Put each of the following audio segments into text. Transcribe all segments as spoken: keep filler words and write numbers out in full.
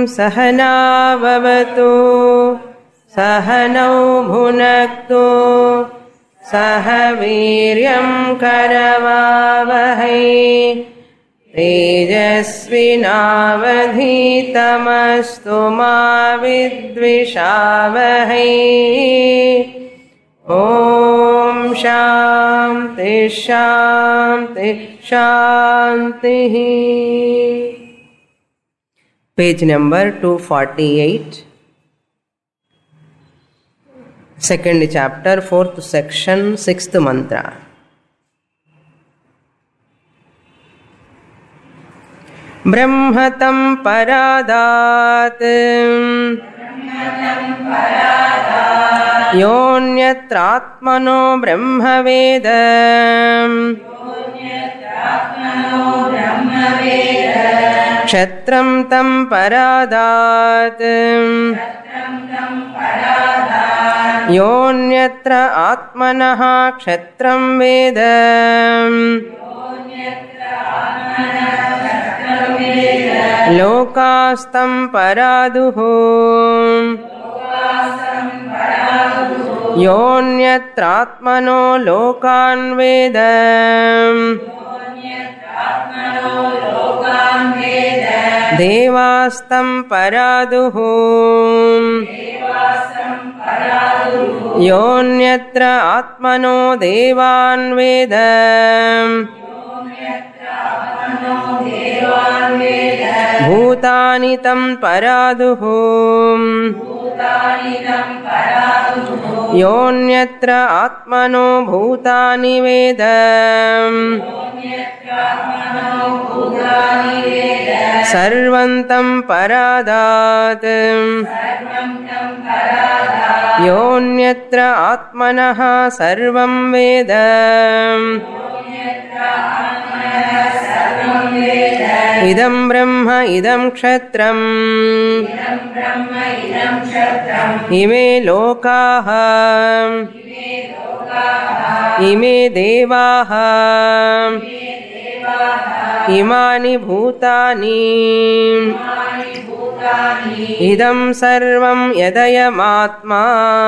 सहना भवतु सहनौ भुनक्तु सह वीर्यं करवावहै तेजस्विनावधीतमस्तु मा विद्विषावहै। ओम शांति शांति शांति। Page number two forty eight, second chapter, fourth section, sixth मंत्र। ब्रह्मतं परादात् योऽन्यत्रात्मनो ब्रह्मवेद क्षत्रं तं परादात् योऽन्यत्र आत्मनः क्षत्रं वेद लोकास्तं परादुः योऽन्यत्रात्मनो लोकान् वेद देवास्तं परादुः योऽन्यत्र आत्मनो देवान् वेद भूतानि तं परादुः योऽन्यत्र आत्मनो भूतानि वेद सर्वं तं परादात् योऽन्यत्र आत्मनः सर्वं वेद इदं ब्रह्म इदं क्षत्रम् इमे लोकाः इमे देवाः इमानि भूतानि इदं सर्वं यदयमात्मा।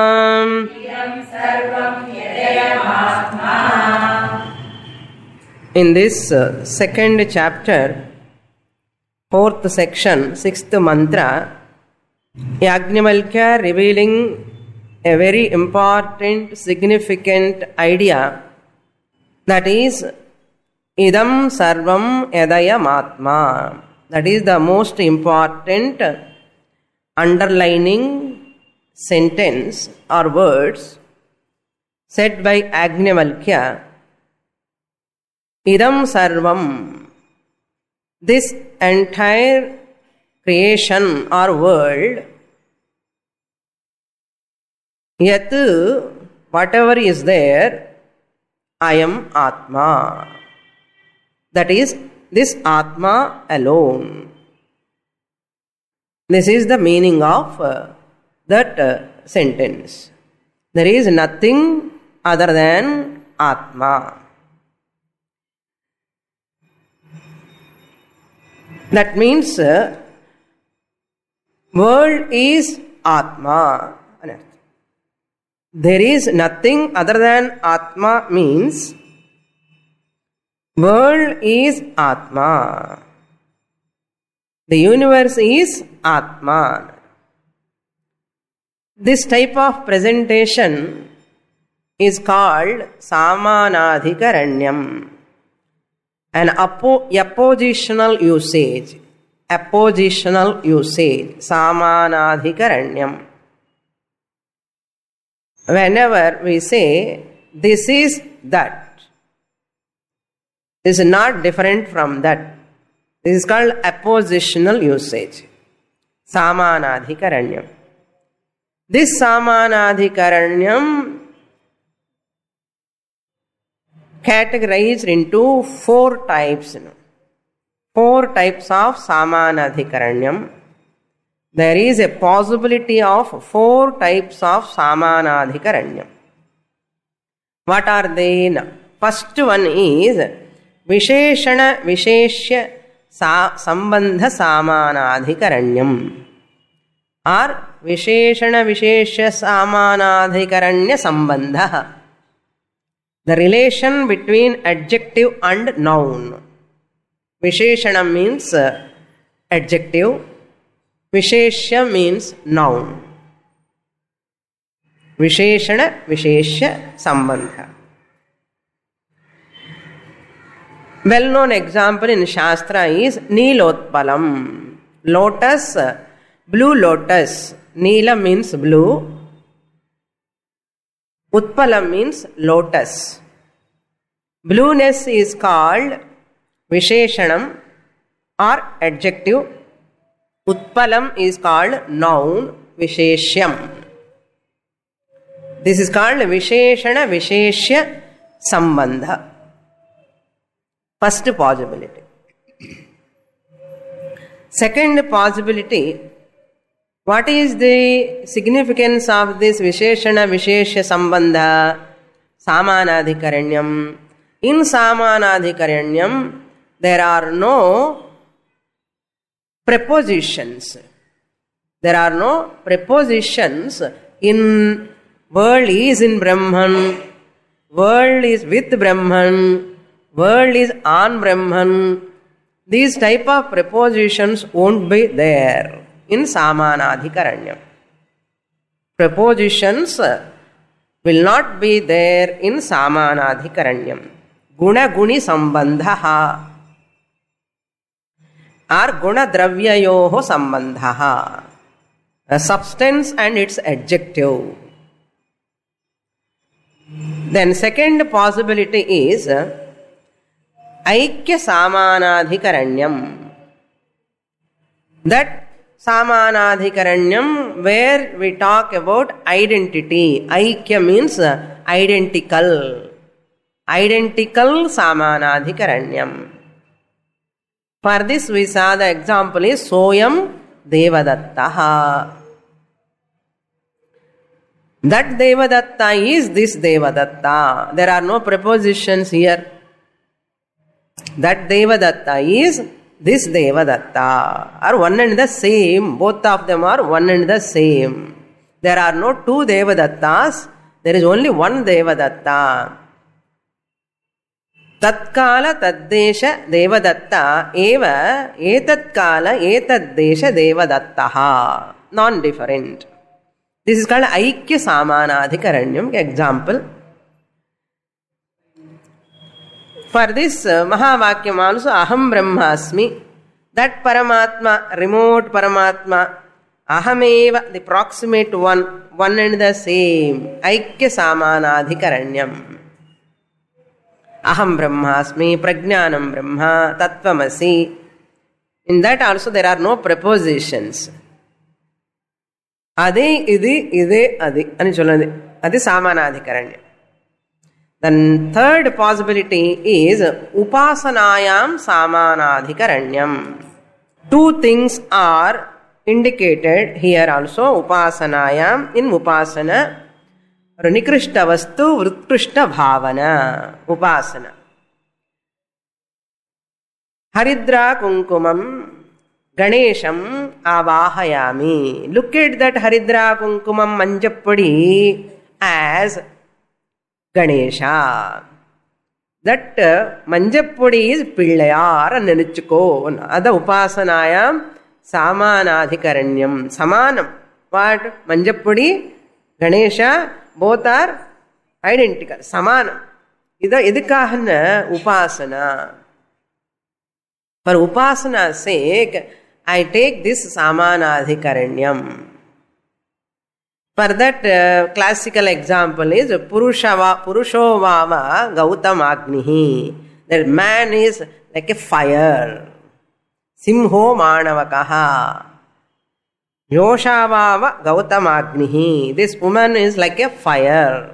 In this uh, second chapter, fourth section, sixth mantra, Yajnavalkya revealing a very important, significant idea, that is, idam sarvam yadayam atma. That is the most important underlining sentence or words said by Yajnavalkya. Idam sarvam, this entire creation or world, yat, whatever is there, I am Atma. That is, this Atma alone. This is the meaning of uh, that uh, sentence. There is nothing other than Atma. That means uh, world is Atma. There is nothing other than Atma means world is Atma. The universe is Atma. This type of presentation is called Samanadhikaranyam. An oppo- appositional usage, appositional usage, Samanadhikaranyam. Whenever we say, this is that, this is not different from that. This is called appositional usage, Samanadhikaranyam. This Samanadhikaranyam categorized into four types. Four types of Samanadhikaranyam. There is a possibility of four types of Samanadhikaranyam. What are they? First one is Visheshana Visheshya sa, sambandha samanadhikaranyam or visheshana visheshya samanadhikaranya sambandha. The relation between adjective and noun. Visheshana means uh, adjective. Visheshya means noun. Visheshana visheshya sambandha. Well-known example in Shastra is Nilotpalam. Lotus, blue lotus. Neela means blue. Utpalam means lotus. Blueness is called Visheshanam or adjective. Utpalam is called noun Visheshyam. This is called Visheshana Visheshya Sambandha. First possibility. Second possibility, what is the significance of this Visheshana Visheshya Sambandha? Samanadhikaranyam. In Samanadhikaranyam, there are no prepositions. There are no prepositions in world is in Brahman, world is with Brahman, world is on Brahman. These type of prepositions won't be there in Samanadhikaranyam. Prepositions will not be there in Samanadhikaranyam. Guna guni sambandha or guna dravyayoho sambandha. A substance and its adjective. Then second possibility is Aikya Samanadhikaranyam. That Samanadhikaranyam where we talk about identity. Aikya means identical. Identical Samanadhikaranyam. For this we saw the example is Soyam Devadattaha. That Devadatta is this Devadatta. There are no prepositions here. That Devadatta is this Devadatta. Are one and the same. Both of them are one and the same. There are no two Devadattas. There is only one Devadatta. Tatkala Taddesha Devadatta eva etatkala etaddesha Devadattaha. Non-different. This is called Aikya Samanadhikaranyam. Example. For this uh, Mahavakyam also Aham Brahmasmi. That Paramatma, remote Paramatma, Ahameva, the proximate one, one and the same. Aikya Samanadhikaranyam. Aham Brahmasmi, Prajnanam Brahma, Tattvamasi. In that also there are no prepositions. Adi, idi, ide, adi. Ani cholandi. Adi Samanadhikaranyam. Then third possibility is Upasanayam Samanadhikaranyam. Two things are indicated here also. Upasanayam, in Upasana, Nikrishta Vastu, Vritkrishta Bhavana. Upasana. Haridra Kunkumam Ganesham Avahayami. Look at that Haridra Kunkumam Manjappadi as Ganesha. That uh, Manjappudi is Pillayar and Nenichuko. Ada Upasanayam Samanadhikaranyam. Samanam. What? Manjappudi, Ganesha, both are identical. Samanam. Ida idikahana Upasana. For Upasana's sake, I take this Samanadhikaranyam. For that uh, classical example is Purushava, Purushovava Gautam Agnihi. That man is like a fire. Simho Manavakaha. Yoshavava Gautam Agnihi. This woman is like a fire.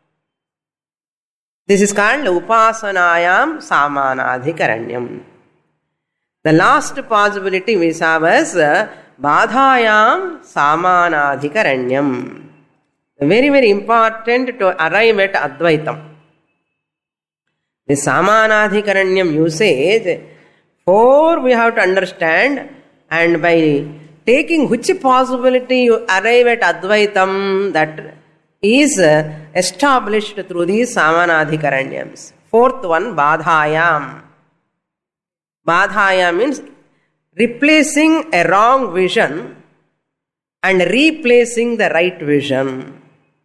This is called Upasanayam Samanadhikaranyam. The last possibility we saw was uh, Badhayam Samanadhikaranyam. Very, very important to arrive at Advaitam. The Samanadhikaranyam usage, Four we have to understand, and by taking which possibility you arrive at Advaitam, that is established through these Samanadhikaranyams. Fourth one, Badhayam. Badhayam means replacing a wrong vision and replacing the right vision.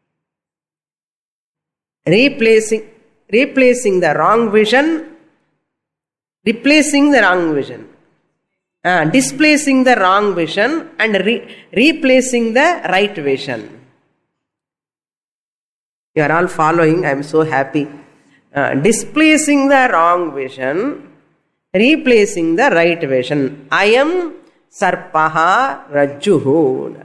Replacing, replacing the wrong vision, replacing the wrong vision. Uh, displacing the wrong vision and re- replacing the right vision. You are all following, I am so happy. Uh, displacing the wrong vision, replacing the right vision. I am Sarpaha Rajjuhu.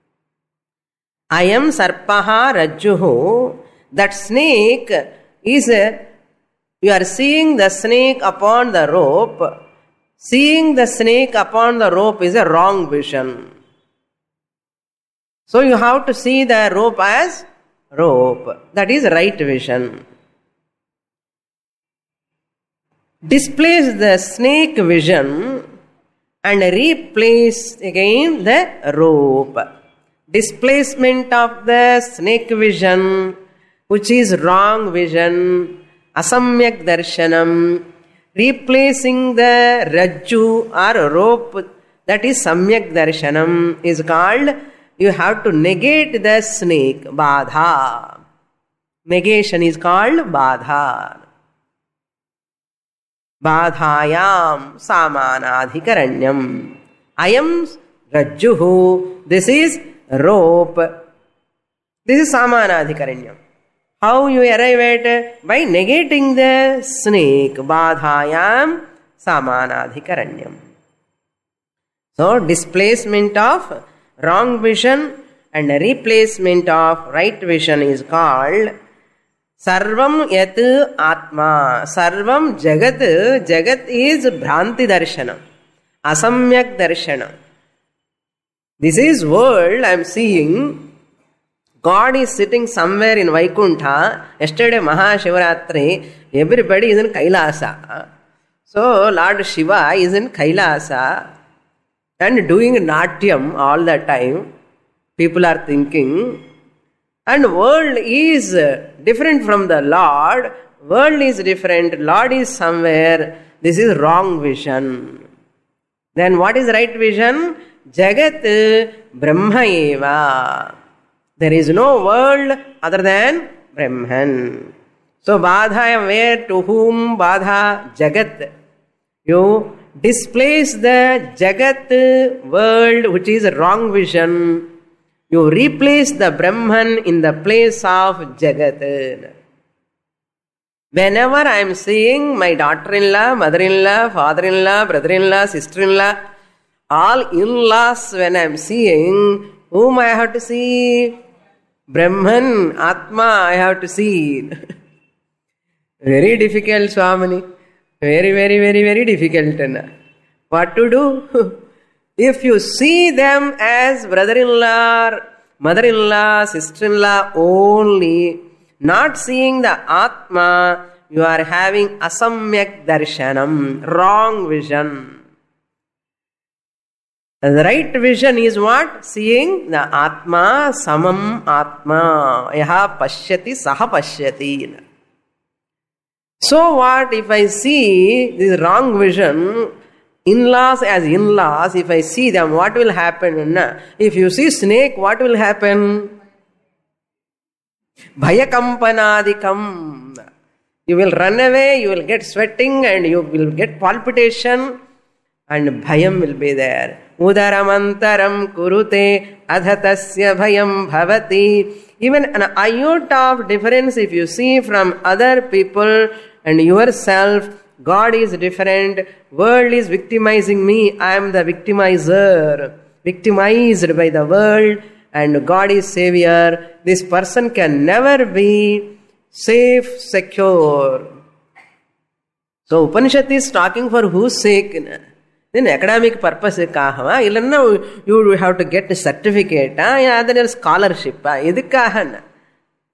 I am Sarpaha Rajjuhu. That snake is, a, you are seeing the snake upon the rope. Seeing the snake upon the rope is a wrong vision. So you have to see the rope as rope. That is right vision. Displace the snake vision and replace again the rope. Displacement of the snake vision, which is wrong vision, asamyak darshanam. Replacing the rajju or rope, that is samyak darshanam, is called, you have to negate the snake, badha. Negation is called badha. Badhayam samanadhikaranyam. I am rajjuhu. This is rope. This is samanadhikaranyam. How you arrive at? By negating the snake. Badhayam samanadhikaranyam. So, displacement of wrong vision and replacement of right vision is called Sarvam Yat Atma. Sarvam Jagat. Jagat is Bhranti Darshanam. Asamyak Darshanam. This is world I am seeing. God is sitting somewhere in Vaikuntha. Yesterday Mahashivaratri, everybody is in Kailasa. So Lord Shiva is in Kailasa and doing Natyam all the time. People are thinking. And world is different from the Lord. World is different. Lord is somewhere. This is wrong vision. Then what is right vision? Jagat Brahma eva. There is no world other than Brahman. So, Badha, where, to whom? Badha, Jagat. You displace the Jagat world, which is a wrong vision. You replace the Brahman in the place of Jagat. Whenever I am seeing my daughter-in-law, mother-in-law, father-in-law, brother-in-law, sister-in-law, all in-laws, when I am seeing, whom I have to see? Brahman, Atma, I have to see. Very difficult, Swamini. Very, very, very, very difficult. What to do? If you see them as brother-in-law, mother-in-law, sister-in-law only, not seeing the Atma, you are having asamyak darshanam, wrong vision. The right vision is what? Seeing the Atma, samam Atma, yaha pashyati, saha pashyati. So what if I see this wrong vision, in-laws as in-laws, if I see them, what will happen? If you see snake, what will happen? Bhayakampanadikam. You will run away, you will get sweating and you will get palpitation and bhayam will be there. Udaramantaram kurute adhatasya bhayam bhavati. Even an iota of difference if you see from other people and yourself, God is different, world is victimizing me, I am the victimizer, victimized by the world, and God is Savior. This person can never be safe, secure. So Upanishad is talking for whose sake? Then academic purpose kaha, you have to get a certificate, then scholarship.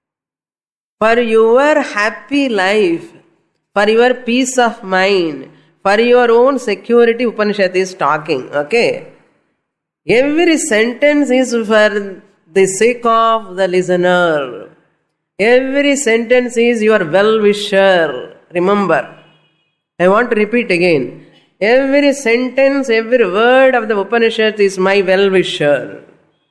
For your happy life, for your peace of mind, For your own security, Upanishad is talking. Okay. Every sentence is for the sake of the listener. Every sentence is your well-wisher. Remember. I want to repeat again. Every sentence, every word of the Upanishad is my well-wisher.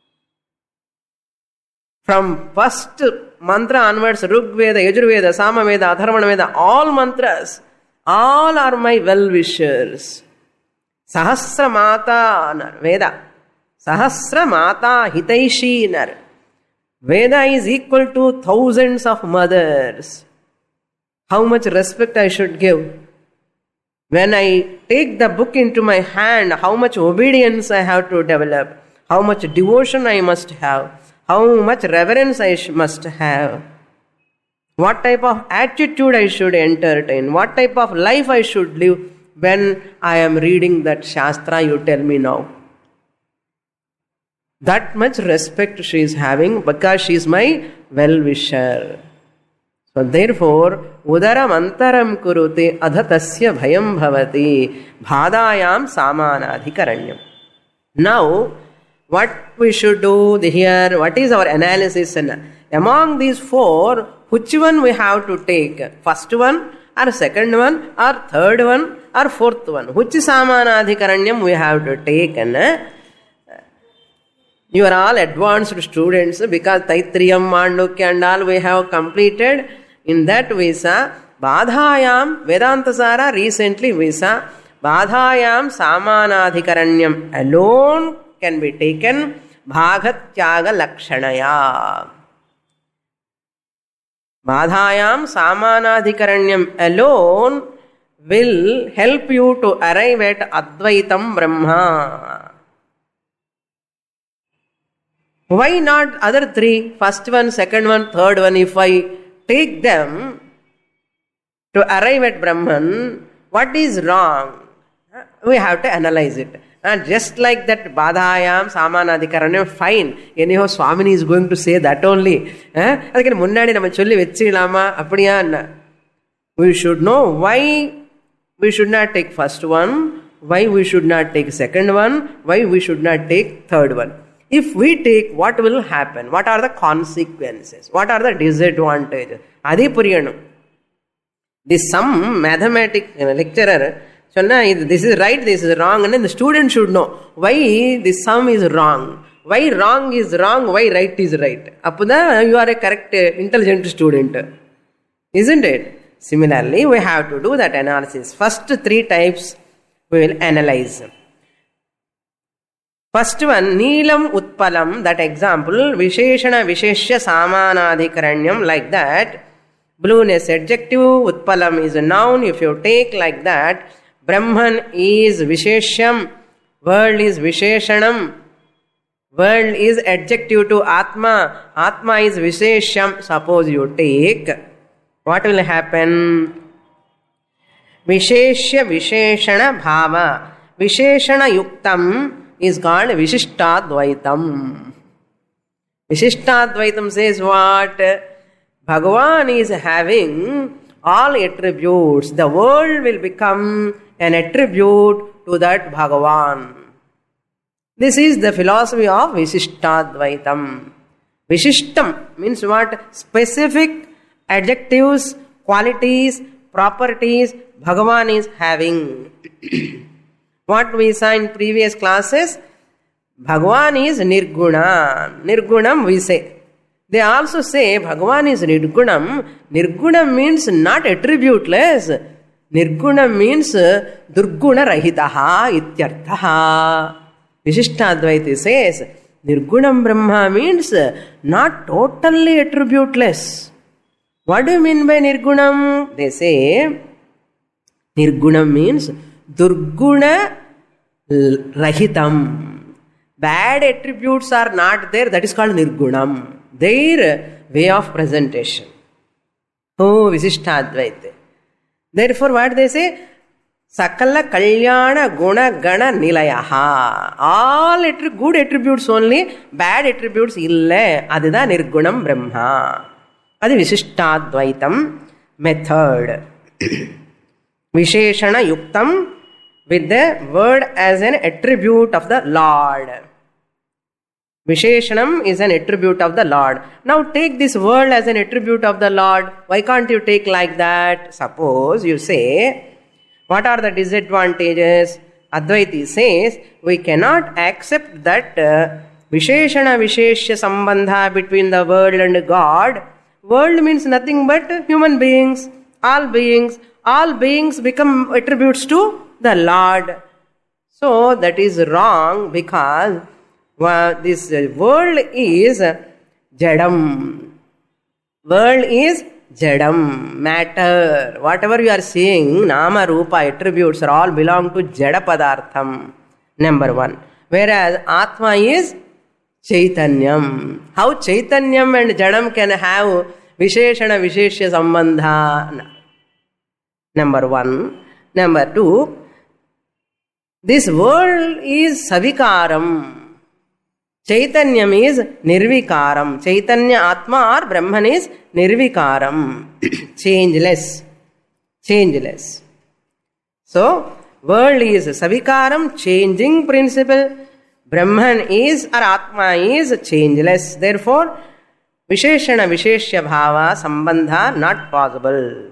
From first mantra onwards, Rig Veda, Yajurveda, Samaveda, Atharvana Veda, all mantras, all are my well-wishers. Sahasra Mata Veda. Sahasra Mata Hitaishi Nar. Veda is equal to thousands of mothers. How much respect I should give. When I take the book into my hand, how much obedience I have to develop, how much devotion I must have, how much reverence I sh- must have, what type of attitude I should entertain, what type of life I should live when I am reading that Shastra you tell me now. That much respect she is having because she is my well-wisher. So therefore, udaram antaram kurute adhatasya bhayam bhavati bhadayam samanadhikaranyam. Now, what we should do here, what is our analysis? And among these four, which one we have to take? First one, or second one, or third one, or fourth one? Which samanadhikaranyam we have to take? And you are all advanced students because Taitriyam, Mandukya and all we have completed. In that visa, Badhayam, Vedantasara recently visa, Badhayam Samanadhikaranyam alone can be taken, Bhagatyaga Lakshanaya. Badhayam Samanadhikaranyam alone will help you to arrive at Advaitam Brahma. Why not other three? First one, second one, third one. If I take them to arrive at Brahman, what is wrong? We have to analyze it. And just like that, Badhayam, Samanadhikaranyam, fine. Anyhow, Swamini is going to say that only. We should know why we should not take first one, why we should not take second one, why we should not take third one. If we take, what will happen? What are the consequences? What are the disadvantages? Adi puriyanam. This some mathematics lecturer, this is right, this is wrong, and then the student should know why this sum is wrong, why wrong is wrong, why right is right. Appuda you are a correct, intelligent student. Isn't it? Similarly, we have to do that analysis. First three types we will analyze. First one, Neelam Utpalam, that example, Visheshana Visheshya Samanadhikaranyam, like that. Blueness adjective, Utpalam is a noun. If you take like that, Brahman is Visheshyam, world is Visheshanam, world is adjective to Atma, Atma is Visheshyam. Suppose you take, what will happen? Visheshya Visheshana Bhava, Visheshana Yuktam is called Vishishtadvaitam. Vishishtadvaitam says what? Bhagavan is having all attributes. The world will become an attribute to that Bhagavan. This is the philosophy of Vishishtadvaitam. Vishishtam means what? Specific adjectives, qualities, properties Bhagavan is having. What we saw in previous classes, Bhagavan is Nirguna. Nirgunam we say. They also say Bhagavan is Nirgunam. Nirgunam means not attributeless. Nirgunam means Durguna Rahitaha Ityarthaha. Vishishtadvaita says Nirgunam Brahma means not totally attributeless. What do you mean by Nirgunam? They say Nirgunam means Durguna Rahitam. Bad attributes are not there, that is called Nirgunam. Their way of presentation. Oh, Vishishtadvaita. Therefore, what they say? Sakala Kalyana Guna Gana Nilayaha. All attri- good attributes only, bad attributes ille. Adida Nirgunam Brahma. Adi Vishishtadvaitam method. Visheshana yuktam with the word as an attribute of the Lord. Visheshanam is an attribute of the Lord. Now take this word as an attribute of the Lord. Why can't you take like that? Suppose you say, what are the disadvantages? Advaiti says, we cannot accept that uh, Visheshana Visheshya Sambandha between the world and God. World means nothing but human beings, all beings. All beings become attributes to the Lord. So that is wrong, because well, this world is jadam. World is jadam, matter. Whatever you are seeing, nama, rupa, attributes are all belong to jada padartham. Number one. Whereas Atma is Chaitanyam. How Chaitanyam and jadam can have Visheshana Visheshya Sambandha? Number one. Number two. This world is Savikaram. Chaitanyam is Nirvikaram. Chaitanya Atma or Brahman is Nirvikaram. Changeless. Changeless. So, world is Savikaram, changing principle. Brahman is or Atma is changeless. Therefore, Visheshana Visheshya Bhava Sambandha not possible.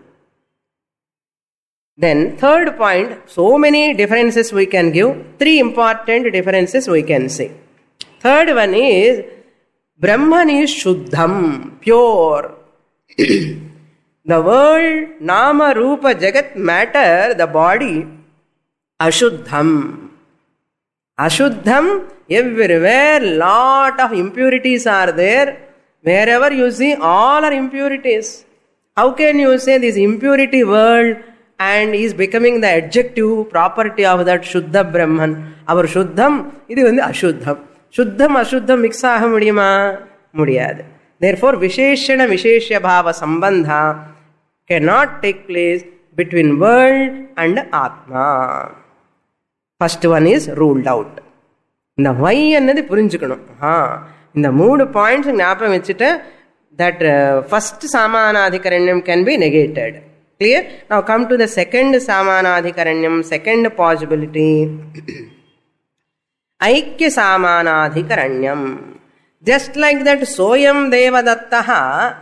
Then, third point, so many differences we can give. Three important differences we can say. Third one is, Brahman is Shuddham, pure. The world, Nama, Rupa, Jagat, matter, the body, Ashuddham. Ashuddham, everywhere, lot of impurities are there. Wherever you see, all are impurities. How can you say this impurity world and is becoming the adjective property of that Shuddha Brahman? Our Shuddham, this is Ashuddham. Shuddham, Ashuddham mix ஆக முடியுமா? முடியாது. Therefore, Visheshana Visheshya Bhava Sambandha cannot take place between world and Atma. First one is ruled out. இந்த why என்னது புரிஞ்சுக்கணும். ஆ இந்த மூணு points ஞாபகம் வச்சுட்டு that uh, first Samanadhikaranyam can be negated. Clear? Now come to the second Samanadhikaranyam, second possibility. Aikya Samanadhikaranyam. Just like that Soyam Devadattaha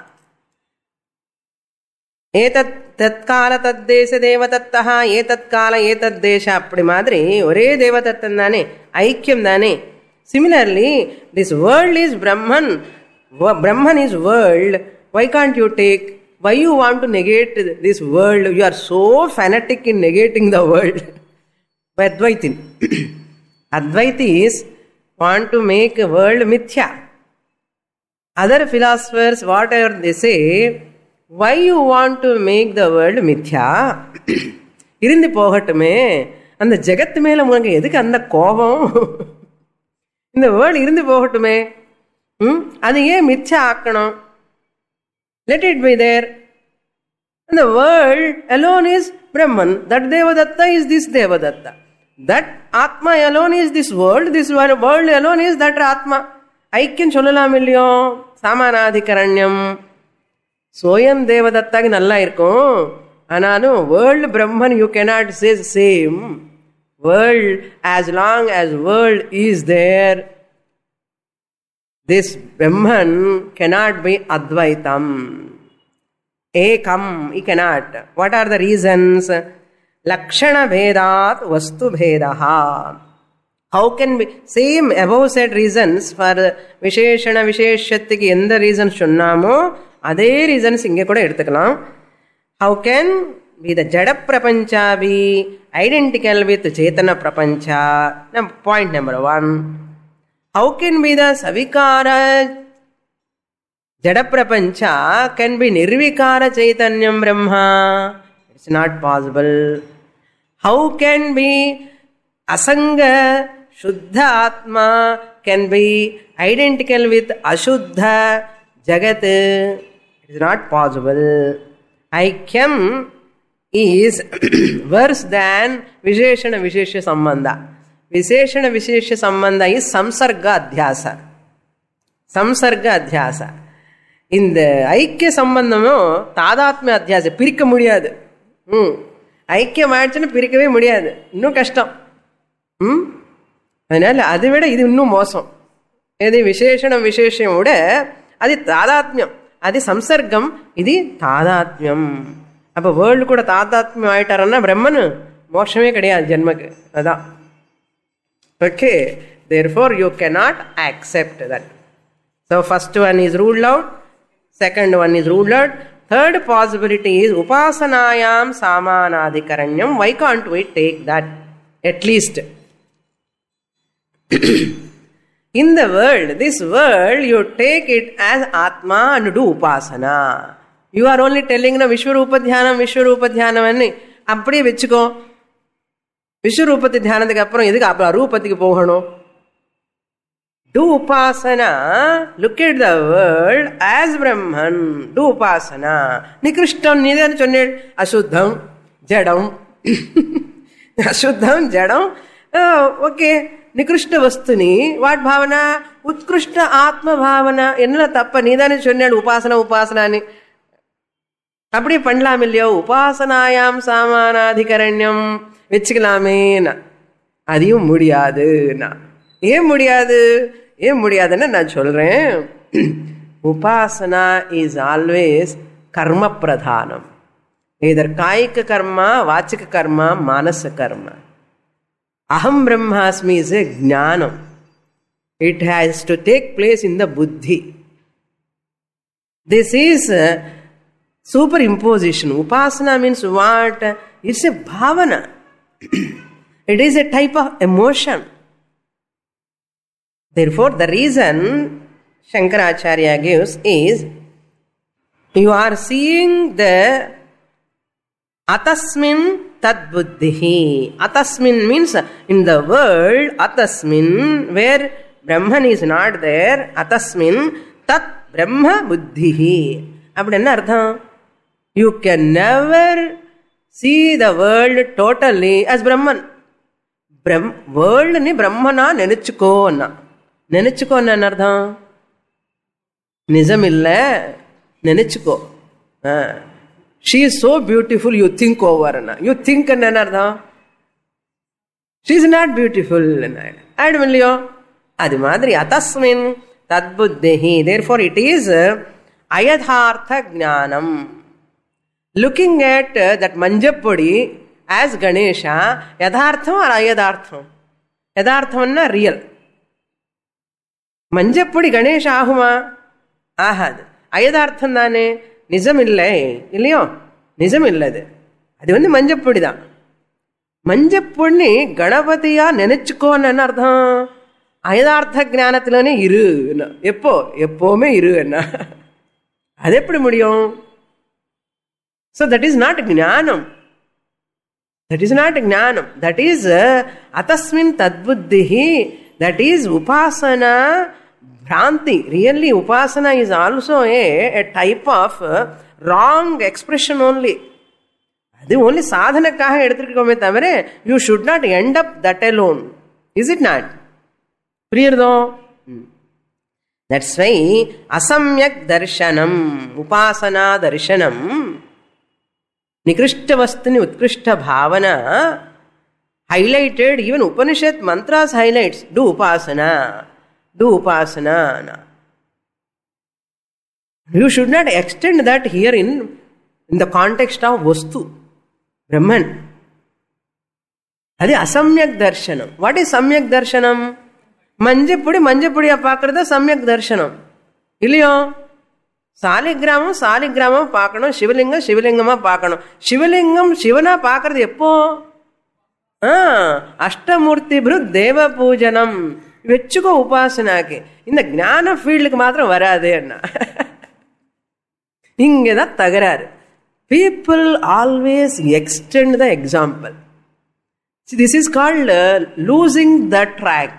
Etat Tatkala Taddesha Devadattaha Etatkala Etadesha Appadi Madri Ore Devadattan Dane Aikyam Dane. Similarly, this world is Brahman. Brahman is world. Why can't you take? Why you want to negate this world? You are so fanatic in negating the world. By Advaitin. Advaitis want to make a world mithya. Other philosophers, whatever they say, why you want to make the world mithya? Irindi pogatume, and the jagat mela munge edukku andha kobam? In the world irindi pogatume. Hmm? Adu ye mithya akkanam. Let it be there. And the world alone is Brahman. That Devadatta is this Devadatta. That Atma alone is this world. This world alone is that Atma. Aikyan sollalam illiyo. Samanadhikaranyam. Soyam Devadatta nalla irkum. Ananu world Brahman you cannot say same. World, as long as world is there, this Brahman cannot be Advaitam. Ekam, he cannot. What are the reasons? Lakshana Bhedat Vastu Bhedaha. How can be same above said reasons for Visheshana Visheshattiki endha reasons sonnamo adhe reasons inge kuda eduthikalam. How can be the Jada Prapancha be identical with Chetana Prapancha? Now, point number one. How can be the Savikara Jada Prapancha can be Nirvikara Chaitanyam Brahma? It's not possible. How can be Asanga Shuddha Atma can be identical with Ashuddha Jagat? It is not possible. Aikyam is worse than Visheshana Visheshya Sambandha. Visheshana Visheshya Sambandha is Samsarga Adhyasa. Samsarga Adhyasa. In the Aikya Sambandhamo, Tadatmya Adhyasa, Pirka Mudiyadu. Hmm. ஐக்கியம் ஆயிடுச்சுன்னு பிரிக்கவே முடியாது, இன்னும் கஷ்டம். ம் அதனால அதை விட இது இன்னும் மோசம். இது விசேஷணம் விசேஷம் விட அது தாதாத்மியம், அது சம்சர்க்கம், இது தாதாத்மியம். அப்போ வேர்ல்டு கூட தாதாத்மியம் ஆயிட்டாருன்னா பிரம்மனு மோட்சமே கிடையாது ஜென்மக்கு. அதான் okay. therefore you cannot accept that. So first one is ruled out, second one is ruled out. Third possibility is upasanayam samanadikaranyam. Why can't we take that at least? In the world, this world, you take it as Atma and do upasana. You are only telling na Vishwarupa Dhyanam, Vishwarupa Dhyanam anni அப்படியே வச்சுக்கோ. விஸ்வரூபத்தை தியானத்துக்கு அப்புறம் எதுக்கு அப்புறம் அரூபத்துக்கு போகணும்? Do upasana, look at the world as Brahman, do upasana. Nikrishtam nidhan சொன்னேன், அசுத்தம் ஜடம், அசுத்தம் ஜடம், ஓகே. நிகிருஷ்ட வஸ்துனி வாட் பாவனா, உத்கிருஷ்ட ஆத்ம பாவனா. என்ன தப்ப நீதானே சொன்னேன் உபாசனா உபாசனான்னு. அப்படியே பண்ணலாம் இல்லையோ? உபாசனாயாம் சாமானாதிகரண்யம் வச்சுக்கலாமேனா அதையும் முடியாதுன்னா. ஏன் முடியாது? ஏன் முடியாதுன்னு நான் சொல்றேன். உபாசனா இஸ் ஆல்வேஸ் கர்ம பிரதானம். இதர் காய்க கர்மா, வாச்சிக கர்மா, மானச கர்மா. Aham Brahmasmi is a jnanam. It has to take place in the buddhi. This is a superimposition. Upasana means what? It's a bhavana. It is a type of emotion. Therefore, the reason Shankaracharya gives is, you are seeing the atasmin tad buddhihi. Atasmin means in the world, atasmin where Brahman is not there, atasmin tat brahma buddhihi. அப்படி என்ன அர்த்தம்? You can never see the world totally as Brahman. Brahm, world ni Brahmana நினைச்சுக்கோன்னா. நினைச்சுக்கோன்னு என்ன அர்த்தம்? நிஜம் இல்லை, நினைச்சுக்கோ. She is so beautiful, you think over. You think and another. She is not beautiful. Add milliyo. Adi madri atasmin tadbuddhihi. Therefore it is ayadhartha jnanam. Looking at that manjapudi as Ganesha, yadhartham or ayadhartham? Yadhartham na real. Manjapudi Ganesha ahuma ahad. Ayadhartham dane. நிஜம் இல்லை இல்லையோ? நிஜம் இல்லது. அது வந்து மஞ்சப்பொடி தான். மஞ்சப்பொண்ணி கணபதியா நினைச்சுக்கோன்னு என்ன அர்த்தம்? அயதார்த்த ஞானத்திலே இரு. எப்போ? எப்பவுமே இரு. என்ன அது எப்படி முடியும்? So that is not jnanam. That is not jnanam. That is atasmin tadbuddhihi. That is upasana. Bhranti. Really, upasana is also a, a type of uh, wrong expression only. அது only சாதனக்காக எடுத்துக்கோமே தவிர you should not end up that alone. Is it not? புரியுறதோ? That's why asamyak darshanam, upasana darshanam, nikrishta vastuni utkrishta bhavana highlighted. Even Upanishad mantras highlights do upasana. Do upasana. You should not extend that here in, in the context of Vastu, Brahman. That is asamyak darshanam. What is samyak darshanam? Manjapudi, manjapudi apaakrada samyak darshanam. Illiyo? Saligramam, saligramam paakano, shivalingam, shivalingama paakano. Shivalingam, shivana paakrada eppo? Ah, ashtamurti bhrut deva pujanam. வெச்சுக்கோ உபாசனாக்கு. இந்த ஞான ஃபீல்டுக்கு மாத்திரம் வராது. என்ன இங்கதான் தகராறு. People always extend the example. See, this is called uh, losing the track.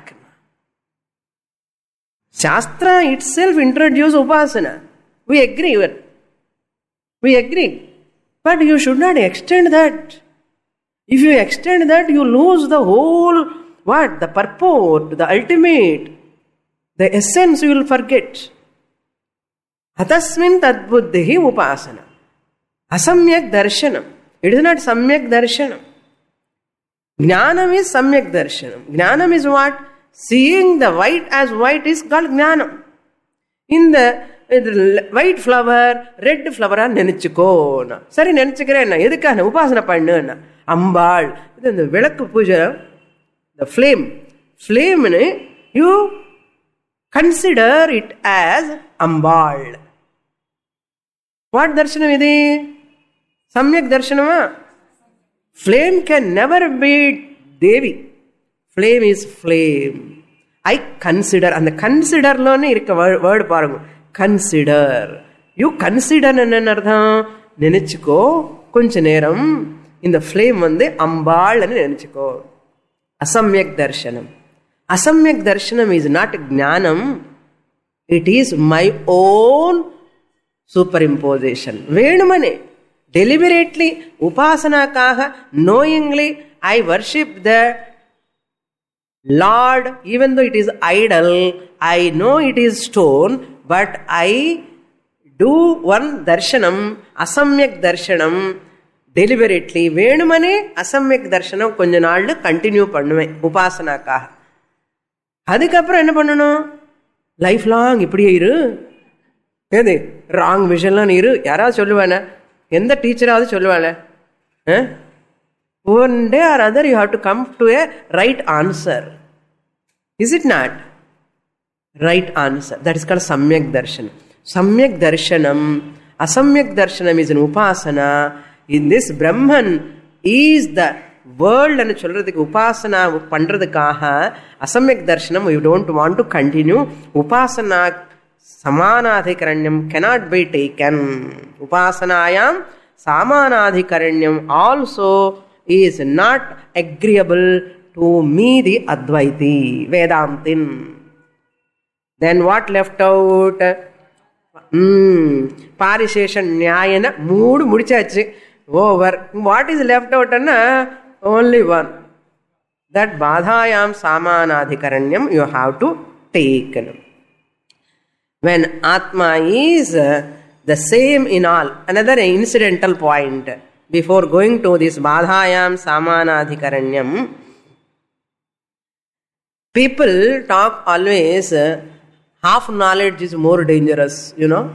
Shastra itself introduced upasana. We agree with. We agree. But you should not extend that. If you extend that, you lose the whole. What? The purport, the ultimate, the essence you will forget. Atasmin tadbuddhihi upasana. Asamyak darshanam. It is not Samyak Darshanam. Jnanam is Samyak Darshanam. Jnanam is what? Seeing the white as white is called Jnanam. In the white flower, red flower nenichiko. Sari nenichikrena. Edukana upasana pannu. Ambal. Then the Velakku Puja, the flame. Flame, you consider it as Ambal. What darshanam is? Samyak darshanama. Flame can never be Devi. Flame is flame. I consider. And the consider lone irukka word parangu. Consider. You consider nanartha nenichiko koncha neram in the flame vande Ambal ani nenichiko. Asamyak darshanam. Asamyak darshanam is not jnanam. It is my own superimposition. Venumane. Deliberately, upasana kaha, knowingly, I worship the Lord, even though it is idol, I know it is stone, but I do one darshanam, asamyak darshanam, deliberately. Venumane, asamyak darshanam, konja naallu continue pannuven, upasana kaha. Adukapra enna pannanum? Lifelong இப்படியே இரு. ஏது wrong விஷன்லாம் இரு. யாராவது சொல்லுவானே? எந்த டீச்சராவது சொல்லுவானே? One day or other you have to come to a right answer. Is it not? Right answer. That is called Samyak Darshanam. Samyak Darshanam, Asamyak Darshanam is an upasana. In this Brahman is the world and சொல்றதுக்கு upasana பண்றதுக்காக Asamyak Darshanam we don't want to continue. Upasana Samanadhikaranyam cannot be taken. Upasanayam Samanadhikaranyam also is not agreeable to me, the Advaiti, Vedantin. Then what left out? Hmm. Parisheshan Nyayana, mood mudichachi. Over. What is left out? Anna? Only one. That Badhayam Samanadhikaranyam you have to take. When Atma is the same in all. Another incidental point. Before going to this Badhayam Samanadhikaranyam, people talk always, half knowledge is more dangerous, you know.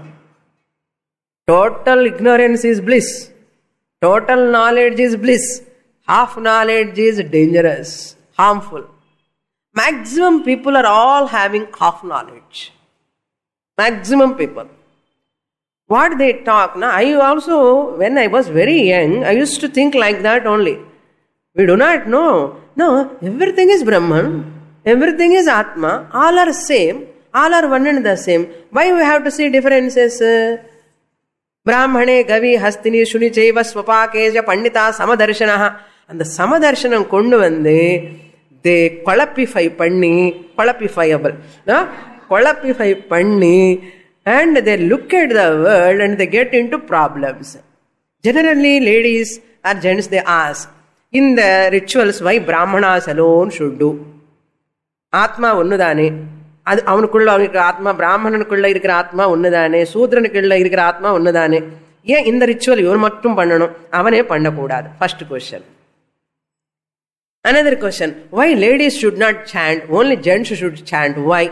Total ignorance is bliss. Total knowledge is bliss. Half knowledge is dangerous, harmful. Maximum people are all having half knowledge. Maximum people. What they talk, now I also, when I was very young, I used to think like that only. We do not know. No, everything is Brahman. Everything is Atma. All are same. All are one and the same. Why we have to see differences? Brahmane, Gavi, Hastini, Shuni, Cheva, Swapakeja, Pandita, Samadarshanaha. And the Samadarshana kondu vande, they qualify panni, qualifiable. No? Qualify panni, and they look at the world and they get into problems. Generally, ladies or gents, they ask, in the rituals, why Brahmanas alone should do? Atma unnudane. அது அவனுக்குள்ள இருக்கிற ஆத்மா பிராமணனுக்குள்ள இருக்கிற ஆத்மா ஒண்ணுதானே, சூத்ரனுக்குள்ள இருக்கிற ஆத்மா ஒண்ணுதானே, ஏன் இந்த ரிச்சுவல் இவர் மட்டும் பண்ணணும், அவனே பண்ணக்கூடாது? First question. Another question, why ladies should not chant, only gents should chant? Why?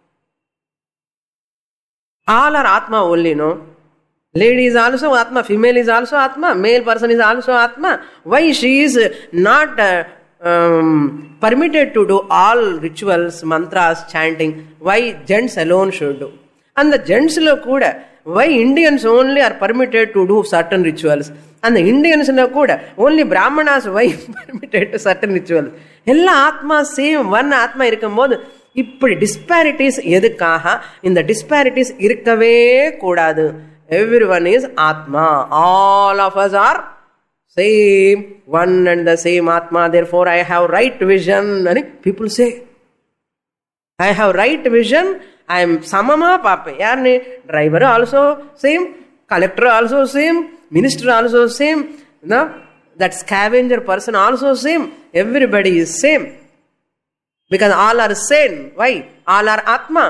All are atma only, no? Lady is also atma, female is also atma, male person is also atma. Why she is not uh, Um, permitted to do all rituals, mantras, chanting? Why gents alone should do? And the gents lo kuda, why Indians only are permitted to do certain rituals? And the Indians lo kuda, only Brahmanas why permitted to certain rituals? Ella atma same, one atma irkumbodhu ippadi disparities edukkaga? In the disparities irkave koodadu. Everyone is atma. All of us are same, one and the same Atma, therefore I have right vision. People say, I have right vision, I am Samama Papa. Yarne, driver also same, collector also same, minister also same, no? That scavenger person also same. Everybody is same. Because all are same. Why? All are Atma.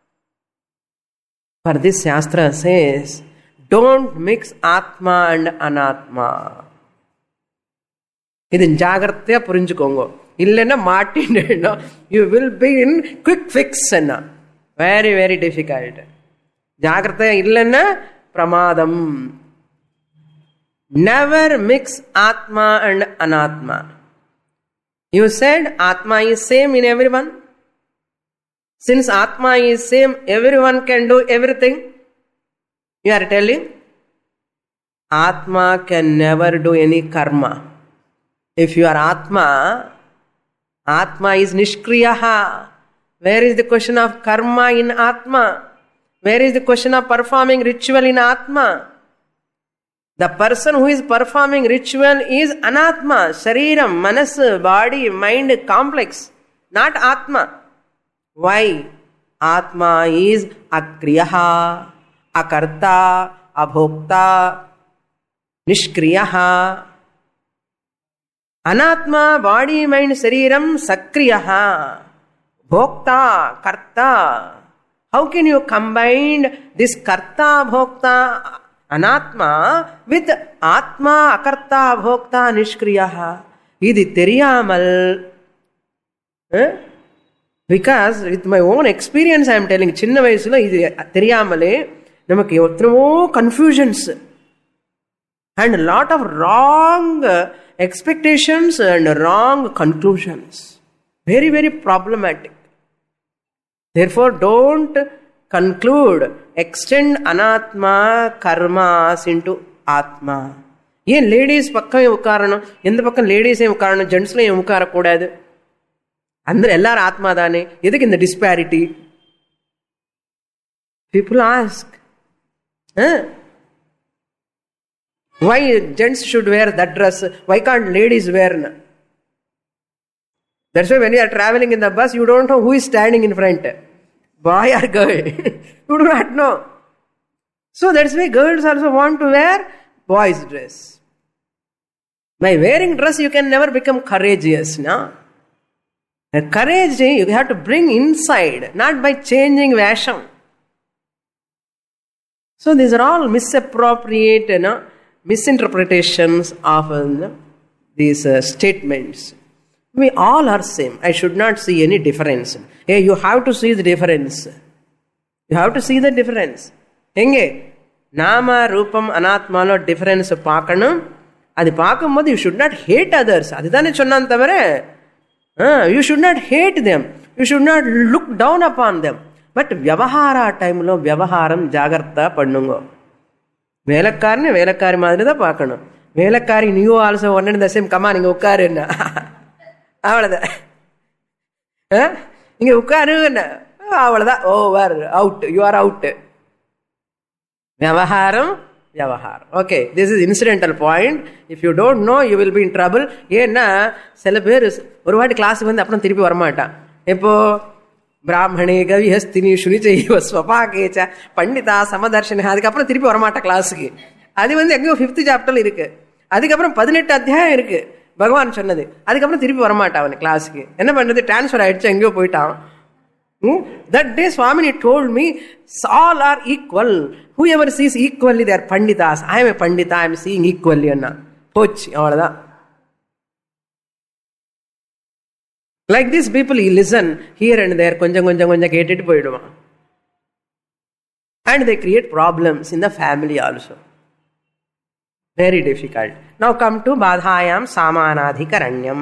For this Shastra says, don't mix Atma and Anatma. இது ஜாகிரதையா புரிஞ்சுக்கோங்க. இல்லைன்னா மாட்டின்னா you will be in quick fix. என்ன very very difficult. ஜாகிரதையா இல்லைன்னா பிரமாதம். Never mix atma and anatma. You said atma is same in every one. Since atma is same, every one can do everything. You are telling atma can never do any karma. If you are Atma, Atma is Nishkriyaha. Where is the question of karma in Atma? Where is the question of performing ritual in Atma? The person who is performing ritual is Anatma. Shariram, Manas, body, mind, complex. Not Atma. Why? Atma is Akriyaha, Akarta, Abhokta, Nishkriyaha. Anatma, body, mind, shariram, sakriyaha, bhokta, karta. How can you combine this karta, bhokta, anatma with atma, akarta, bhokta, nishkriyaha? Idi theriyamal. Eh? Because with my own experience I am telling, chinna vayasula idi theriyamale namakku ettho confusions and a lot of wrong expectations and wrong conclusions. Very, very problematic. Therefore, don't conclude, extend anatma karmas into atma. Yen ladies pakkam ukarano, endha pakkam ladies em ukarano, gents la em ukara kodadu. Andar ellaru atma dane. Eduk in the disparity? People ask, huh? Why gents should wear that dress? Why can't ladies wear? That's why when you are traveling in the bus, you don't know who is standing in front, boy or girl. You do not know. So that's why girls also want to wear boys' dress. By wearing dress, you can never become courageous. No? The courage you have to bring inside, not by changing vasham. So these are all misappropriate, you know, misinterpretations of uh, these uh, statements. We all are same. I should not see any difference. Hey, you have to see the difference. You have to see the difference. Enge nama rupam anatmalo difference paakanum. Adi paakumbodhu you should not hate others. Adidane sonnan thavare. You should not hate them. You should not look down upon them. But vyavahara time lo vyavaharam jagartha pannungo. வேலைக்காரனே வேலைக்காரி மாதிரி தான் பார்க்கணும். வேலைக்காரி நீயோ also one and the same, கமா நீங்க உட்காரு என்ன அவ்வளோதான், நீங்க உட்காரு என்ன அவ்வளோதான், over, out, you are out. விவகாரம் விவகாரம். Okay, this is incidental point. If you don't know you will be in trouble. ஏன்னா சில பேர் ஒரு வாட்டி கிளாஸுக்கு வந்து அப்புறம் திருப்பி வரமாட்டான். இப்போ பிராமணே கவிஹஸ்தினி சுனிச்சைவ ஸ்வபாகேச்ச பண்டிதா சமதர்ஷன, அதுக்கப்புறம் திருப்பி வரமாட்டா கிளாஸுக்கு. அது வந்து எங்கேயோ ஃபிஃப்த் சாப்டர்ல இருக்கு, அதுக்கப்புறம் பதினெட்டு அத்தியாயம் இருக்கு பகவான் சொன்னது, அதுக்கப்புறம் திருப்பி வரமாட்டான் அவன் கிளாஸுக்கு. என்ன பண்றது, டிரான்ஸ்ஃபர் ஆயிடுச்சு, எங்கேயோ போயிட்டான். That day Swamini told me all are equal. Whoever sees equally they are panditas. I am a pandita, I am seeing equally. Anna pochi avladha. Like this people he listen here and there, konjam konjam konjam ketittu poiduva, and they create problems in the family also. Very difficult. Now come to Badhayam Samanadhikaranyam.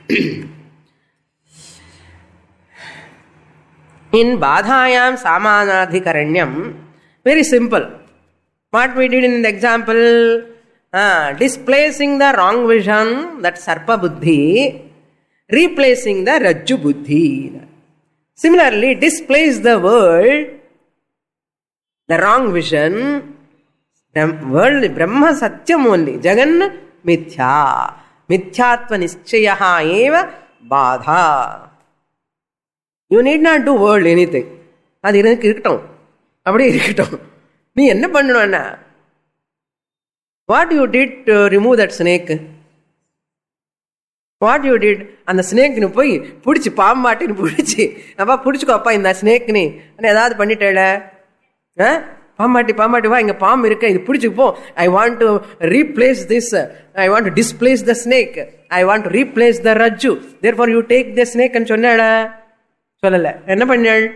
In Badhayam Samanadhikaranyam, very simple. What we did in the example, uh, displacing the wrong vision, that Sarpa Buddhi, replacing the Rajju Buddhi. Similarly, displace the world, the wrong vision, world, Brahma Satyam only, Jagan Mithya. Mithyatva Nischyaha eva Badha. You need not do world anything. அது எனக்கு இருக்கட்டும், அப்படியே இருக்கட்டும். நீ என்ன பண்ணணும்னா, what you did to remove that snake? What you did? அந்த snake நீ போய் பிடிச்சி பாம்பாட்டின்னு பிடிச்சி, அப்பா பிடிச்சிக்கோ அப்பா இந்த ஸ்னேக் நீ ஏதாவது பண்ணிட்டேல, பாம்பாட்டி பாம்பாட்டி வா, இங்க பாம்பு இருக்க, இது பிடிச்சுக்கு போ. I want to replace this, I want to displace the snake, I want to replace the rajju, therefore you take the snake சொன்னாடா? சொல்லல. என்ன பண்ணாள்?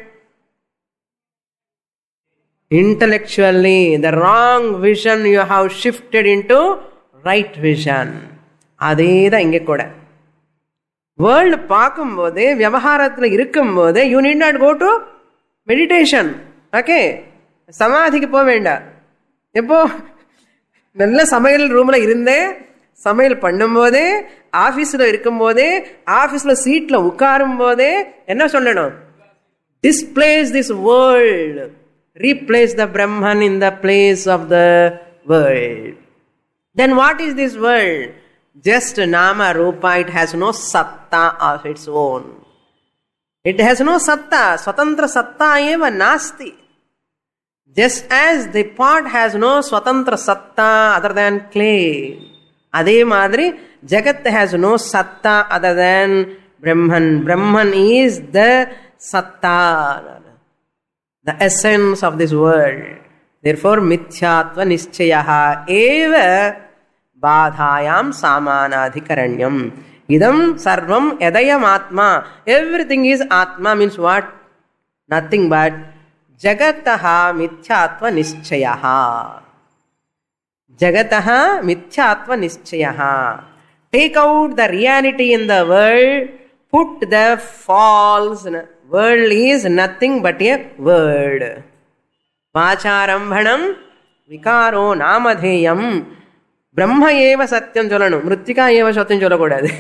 Intellectually, the wrong vision you have shifted into right vision. அதே தான் இங்க கூட. World பார்க்கும் போது, விவகாரத்தில் இருக்கும் போது, you need not go to meditation. Okay, சமாதிக்கு போக வேண்டாம். எப்போ நல்ல சமையல் ரூம்ல இருந்தே சமையல் பண்ணும் போதே, ஆபீஸ்ல இருக்கும் போதே, ஆபீஸ்ல சீட்ல உட்காரும் போதே என்ன சொல்லணும்? Displace this world, replace the Brahman in the place of the world. Then what is this world? Just Nama Rupa. It has no satta of its own. It has no satta. Swatantra satta eva nasti. Just as the pot has no swatantra satta other than clay, adhe madri Jagat has no satta other than Brahman. Brahman is the satta, the essence of this world. Therefore mithyatva nischyaha eva badhayam samanadhikaranyam. Idam sarvam edayam atma. Everything is atma means what? Nothing but jagataha mithyatva nischyaha. Jagataha mithyatva nischyaha. Take out the reality in the world, put the false. World is nothing but a word. Vacharambhanam vikaro namadheyam. Brahma eva satyam sollanum, mrittika eva satyam sollakodadu.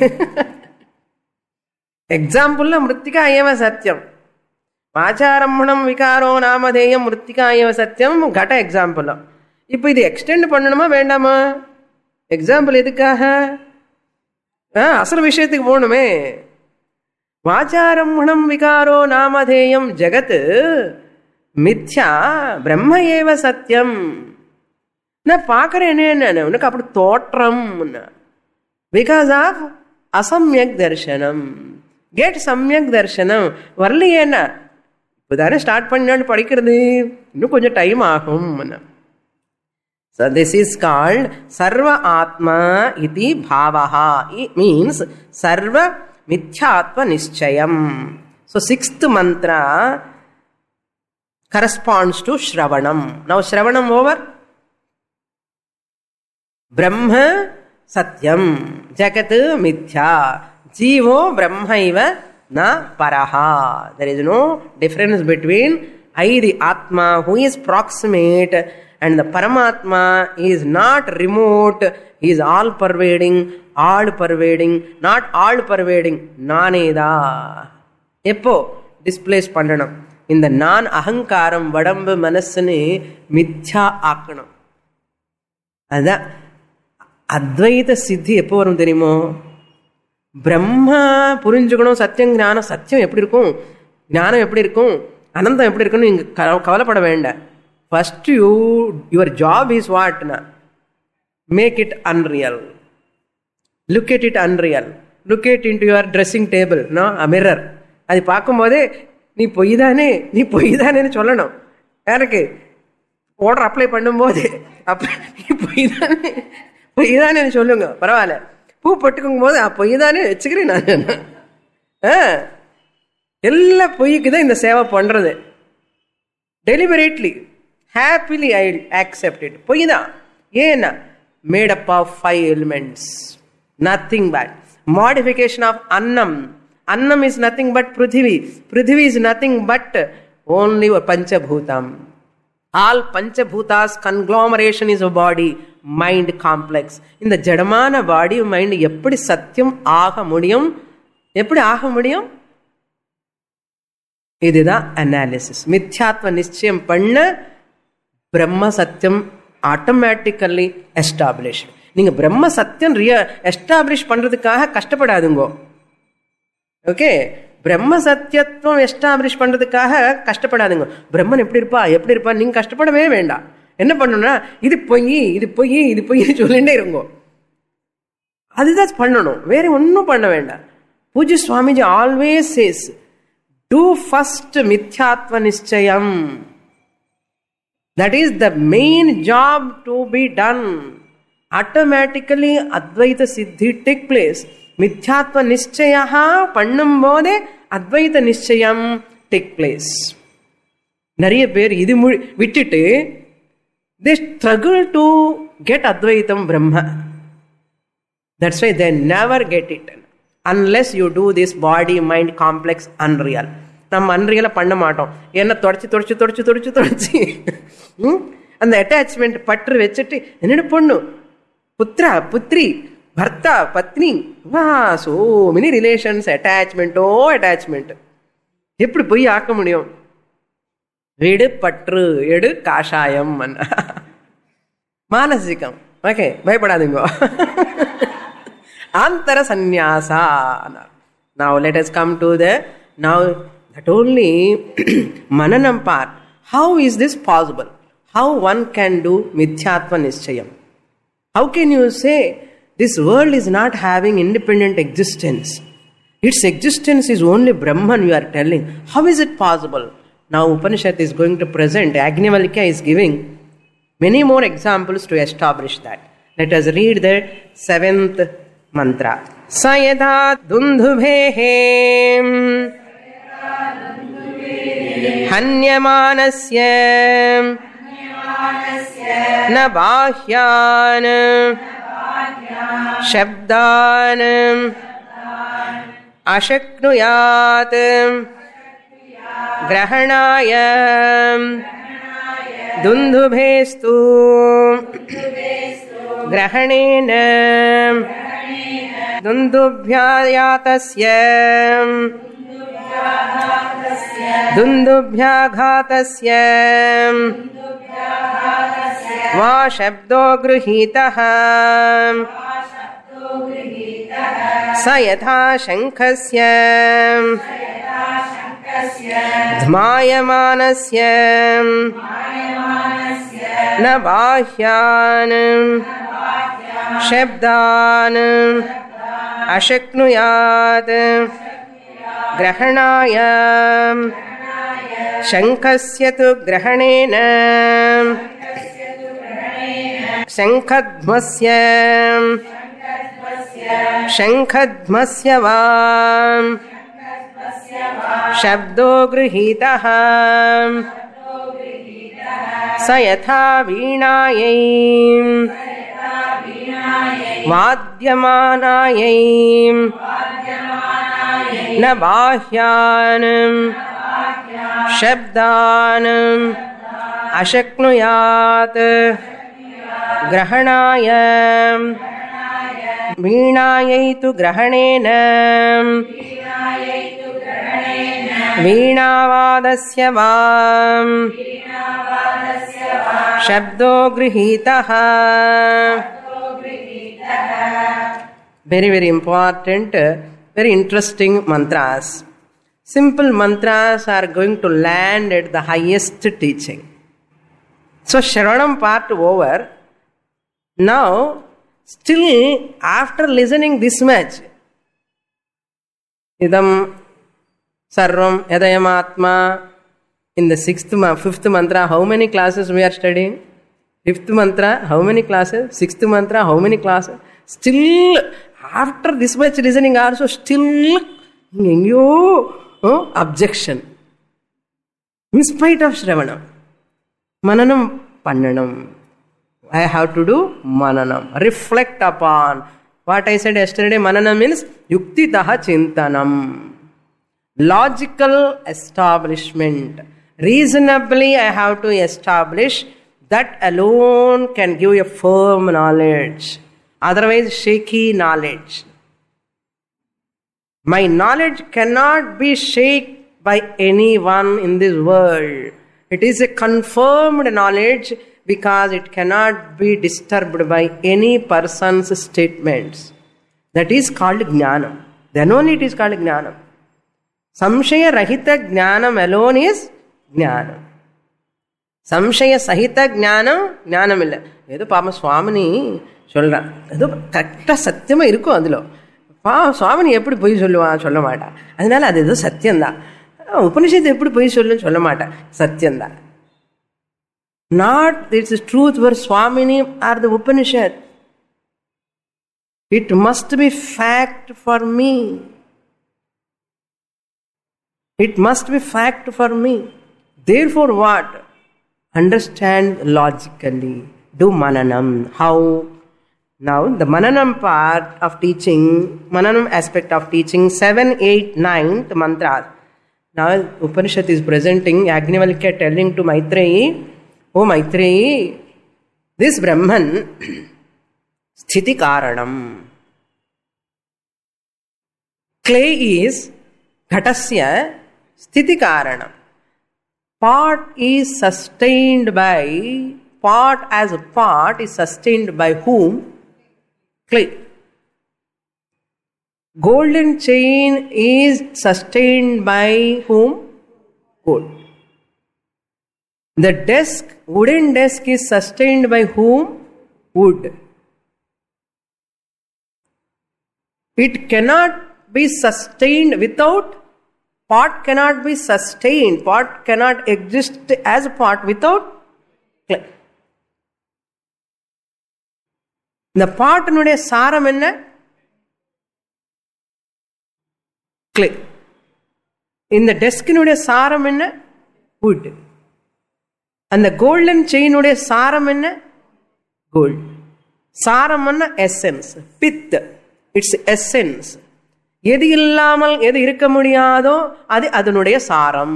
Example la mrittika eva satyam. Vacharambhanam vikaro namadheyam mrittika eva satyam ghata example. இப்போ இது extend பண்ணணுமா வேண்டாமா? Example எதுக்காக? அசல் விஷயத்துக்கு போகணுமே. வாச்சாரம்பணம் விகாரோ நாமதேயம் ஜகத் மித்யா பிரம்ம ஏவ சத்தியம். நான் பார்க்கறேன் என்ன உனக்கு அப்படி தோற்றம். Because of அசம்யக் Darshanam. கெட் சம்யக் தர்சனம். வரலையேன்னா இப்போதானே ஸ்டார்ட் பண்ணான்னு படிக்கிறது, இன்னும் கொஞ்சம் டைம் ஆகும். So this is called sarva atma iti bhavaha. It means sarva mithyatva nischayam. So sixth mantra corresponds to Shravanam. Now Shravanam over. Brahma satyam jagat mithya jivo brahmaiva na paraha. There is no difference between I, the Atma, who is proximate, and the Paramatma is not remote. He is all pervading, all pervading, not all pervading. Naneda. Eppo displace pandanam. In the non ahankaram vadambu manasane mithya aakanam. Adha Advaita siddhi eppo varum theriyumo? Brahma புரிஞ்சுக்கணும், சத்தியம் ஞானம். சத்தியம் எப்படி இருக்கும், ஞானம் எப்படி இருக்கும், அனந்தம் எப்படி இருக்குன்னு நீங்க கவலைப்பட வேண்டாம். First you, your job is what? Na? Make it unreal. Look at it unreal. Look at into your dressing table, no? A mirror. அது பார்க்கும் போதே நீ பொய் தானே, நீ பொய் தானேன்னு சொல்லணும். யாருக்கு ஆர்டர் அப்ளை பண்ணும்போது அப்ப நீ பொய் தானே, பொய் தானேன்னு சொல்லுங்க, பரவாயில்ல. பூ பட்டுக்கும் போது பொய் தானே வச்சுக்கிறேன் நான். எல்லா பொய்க்கு தான் இந்த சேவை பண்றது. Deliberately happily I accept it. Poida. Yena made up of five elements. Nothing but modification of annam. Annam is nothing but prithvi. Prithvi is nothing but only panchabhutam. All panchabhutas conglomeration is a body, mind complex. In the jadamana body mind eppadi satyam aaga mudiyum? Eppadi aaga mudiyum? Idida analysis. Mithyatva nischayam panna பிரம்ம சத்தியம் automatically establish. நீங்க பிரம்ம சத்தியம் ரிய establish பண்றதுக்காக கஷ்டப்படாதுங்கோ. Okay, பிரம்ம சத்தியத்துவம் establish பண்றதுக்காக கஷ்டப்படாதுங்க. பிரம்மன் எப்படி இருப்பா எப்படி இருப்பா நீங்க கஷ்டப்படவே வேண்டாம். என்ன பண்ணணும்னா இது பொய் இது பொய் இது பொய் சொல்லிட்டே இருங்கோ. அதுதான் பண்ணணும், வேற ஒன்றும் பண்ண வேண்டாம். Pujya Swamiji always says to first மித்யாத்வ நிச்சயம். That is the main job to be done. Automatically Advaita Siddhi take place. Mithyatva Nishchayaha Pannum Bode Advaita Nishchayam take place. Nariya per idu vittittu they struggle to get Advaitam Brahma. That's why they never get it unless you do this body mind complex unreal. நம்ம அன்ரியலை பண்ண மாட்டோம். என்ன தொடச்சி தொடச்சி தொடச்சி தொடச்சி தொடச்சி அந்த அட்டாச்மெண்ட் பற்று வச்சுட்டு என்னோட பொண்ணு புத்ரா புத்ரி பர்த்தா பத்னி வா சோ மெனி ரிலேஷன்ஸ் அட்டாச்மெண்ட்டோ அட்டாச்மெண்ட் எப்படி போய் ஆக்க முடியும்? வீடு பற்று எடு காஷாயம் மானசிகம். ஓகே, பயப்படாதீங்க. Andhra சந்நியாசா. Now let us come to the now that only mananam part. How is this possible? How one can do mithyatva nischayam? How can you say this world is not having independent existence? Its existence is only Brahman, you are telling. How is it possible? Now Upanishad is going to present, Agnivalkya is giving many more examples to establish that. Let us read the seventh mantra. Sayada dundhubhehe hanyamanasya na bahyan shabdan ashaknuyat grahanaya dundhubhestu grahanena dundubhyayatasya dundubhyaghatasya va shabdo gruhitah sa yatha shankhasya dhmayamanasya na bahyan shabdan ashaknuyat grahanaya shankasya tu grahanena shankadhmasya shankadhmasya vam shabdo gruhitah sa yatha veenayam vaadyamanayam na bahyanam shabdanam ashaknuyat grahanayam veenayaitu grahanena veenavadasya vam shabdo grihitah. Very very important, very interesting mantras. Simple mantras are going to land at the highest teaching. So Shravanam part over. Now still after listening this much, idam sarvam yadayamatma, in the sixth fifth mantra, how many classes we are studying? Fifth mantra, how many classes? Sixth mantra, how many classes? Still after this much listening also still no oh, objection. In spite of Shravanam, Mananam Pannanam. I have to do Mananam. Reflect upon. What I said yesterday, Mananam means Yuktitaha Chintanam. Logical establishment. Reasonably I have to establish. That alone can give you firm knowledge. Otherwise, shaky knowledge. My knowledge cannot be shaken by anyone in this world. It is a confirmed knowledge because it cannot be disturbed by any person's statements. That is called Jnanam. Then only it is called Jnanam. Samshaya Rahita Jnanam alone is Jnanam. சம்சய சகித ஞானம் ஞானம் இல்லை. ஏதோ பாம சுவாமினி சொல்கிறான், ஏதோ கரெக்டாக சத்தியமாக இருக்கும். அதில் பா சுவாமினி எப்படி பொய் சொல்லுவான், சொல்ல மாட்டான். அதனால அது ஏதோ சத்தியம்தான். உபனிஷத்து எப்படி பொய் சொல்லுன்னு சொல்ல மாட்டான், சத்தியம்தான். Not this is truth for Swamini or the Upanishad. It must be fact for me. It must be fact for me. Therefore what? Understand logically. Do mananam. How? Now the mananam part of teaching, mananam aspect of teaching, seven, eight, nine, the mantras. Now Upanishad is presenting, Yajnavalkya telling to Maitreyi, Oh Maitreyi, this Brahman, sthiti karanam. Clay is ghatasya sthiti karanam. Pot is sustained by, pot as a pot is sustained by whom? Clay. Golden chain is sustained by whom? Gold. The desk, wooden desk is sustained by whom? Wood. It cannot be sustained without, pot cannot be sustained, pot cannot exist as a pot without clay. The pot-nuடைய சாரம் என்ன? clay. இந்த டெஸ்கினுடைய சாரம் என்ன? wood. அந்த golden செயினுடைய சாரம் என்ன? gold. சாரம் என்ன? essence. பித். It's essence. எது இல்லாமல் எது இருக்க முடியாதோ அது அதனுடைய சாரம்.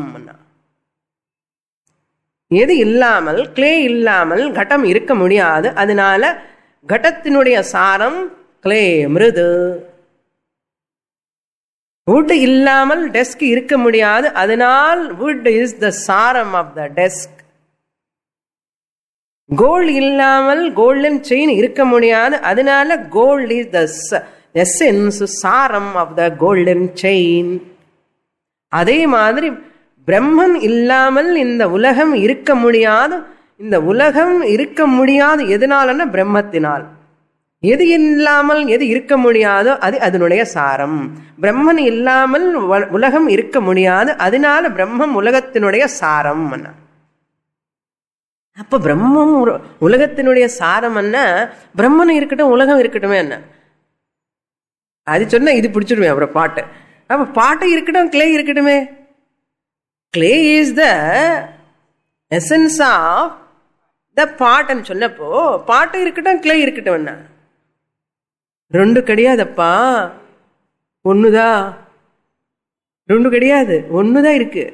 எது இல்லாமல், கிளே இல்லாமல் கட்டம் இருக்க முடியாது. அதனால கடத்தினுடைய சாரம் கிளே, மிருது. வுட் இல்லாமல் டெஸ்க் இருக்க முடியாது. அதனால் வுட் இஸ் த சாரம் ஆஃப் த டெஸ்க். கோல்டு இல்லாமல் கோல்டன் செயின் இருக்க முடியாது. அதனால கோல்டு இஸ் த எசன்ஸ், சாரம் ஆஃப் த கோல்டன் செயின். அதே மாதிரி பிரம்மன் இல்லாமல் இந்த உலகம் இருக்க முடியாது. இந்த உலகம் இருக்க முடியாது எதனாலன்னா பிரம்மத்தினால். எது இல்லாமல் எது இருக்க முடியாதோ அது அதனுடைய சாரம். பிரம்மன் இல்லாமல் உலகம் இருக்க முடியாது. அதனால பிரம்மம் உலகத்தினுடைய சாரம். அப்ப பிரம்மம் உலகத்தினுடைய சாரம் என்ன? பிரம்மன் இருக்கட்டும் உலகம் இருக்கட்டுமே என்ன? அது சொன்னா இது பிடிச்சிடுமே அப்புறம் பாட்டு. அப்ப பாட்டு இருக்கட்டும், கிளே இருக்கட்டுமே. Clay is the essence of the பாட்டுன்னு சொன்னப்போ பாட்டு இருக்கட்டும், கிளே இருக்கட்டும் என்ன? ரெண்டு கிடையாதப்பா, ஒண்ணுதான். ரெண்டு கிடையாது, ஒண்ணுதான் இருக்கு.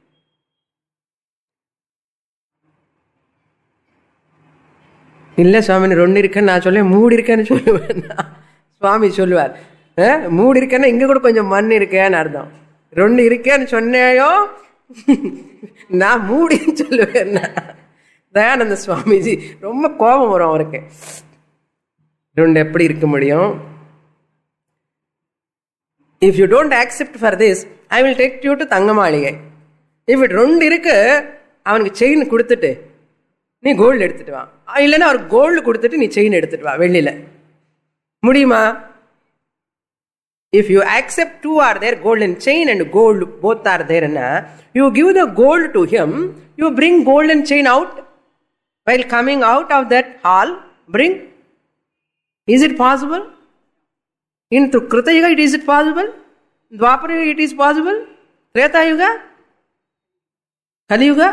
இல்ல சுவாமி ரெண்டு இருக்கேன்னு நான் சொல்ல, மூடு இருக்கேன்னு சொல்லுவேன். சுவாமி சொல்லுவார், மூடு இருக்கேன்னா இங்க கூட கொஞ்சம் மண் இருக்கேன்னு அர்த்தம். ரெண்டு இருக்கேன்னு சொன்னேயோ நான் மூடின்னு சொல்லுவேன். தயானந்த சுவாமிஜி ரொம்ப கோபம் வரும் அவருக்கு. ரெண்டு எப்படி இருக்க முடியும்? If you don't accept for this I will take you to தங்க மாளிகை. இஃப் இட் ரெண்டு இருக்கு, அவனுக்கு செயின் கொடுத்துட்டு நீ கோல்டு எடுத்துட்டு வா, இல்லைன்னா அவர் கோல்டு கொடுத்துட்டு நீ செயின் எடுத்துட்டு வா வெளியில. முடியுமா? If you accept two are there, gold and chain and gold both are there, na, you give the gold to him, you bring gold and chain out while coming out of that hall, bring. Is it possible? In Krita Yuga it is it possible? Dwapara Yuga it is possible? Treta Yuga? Kali Yuga?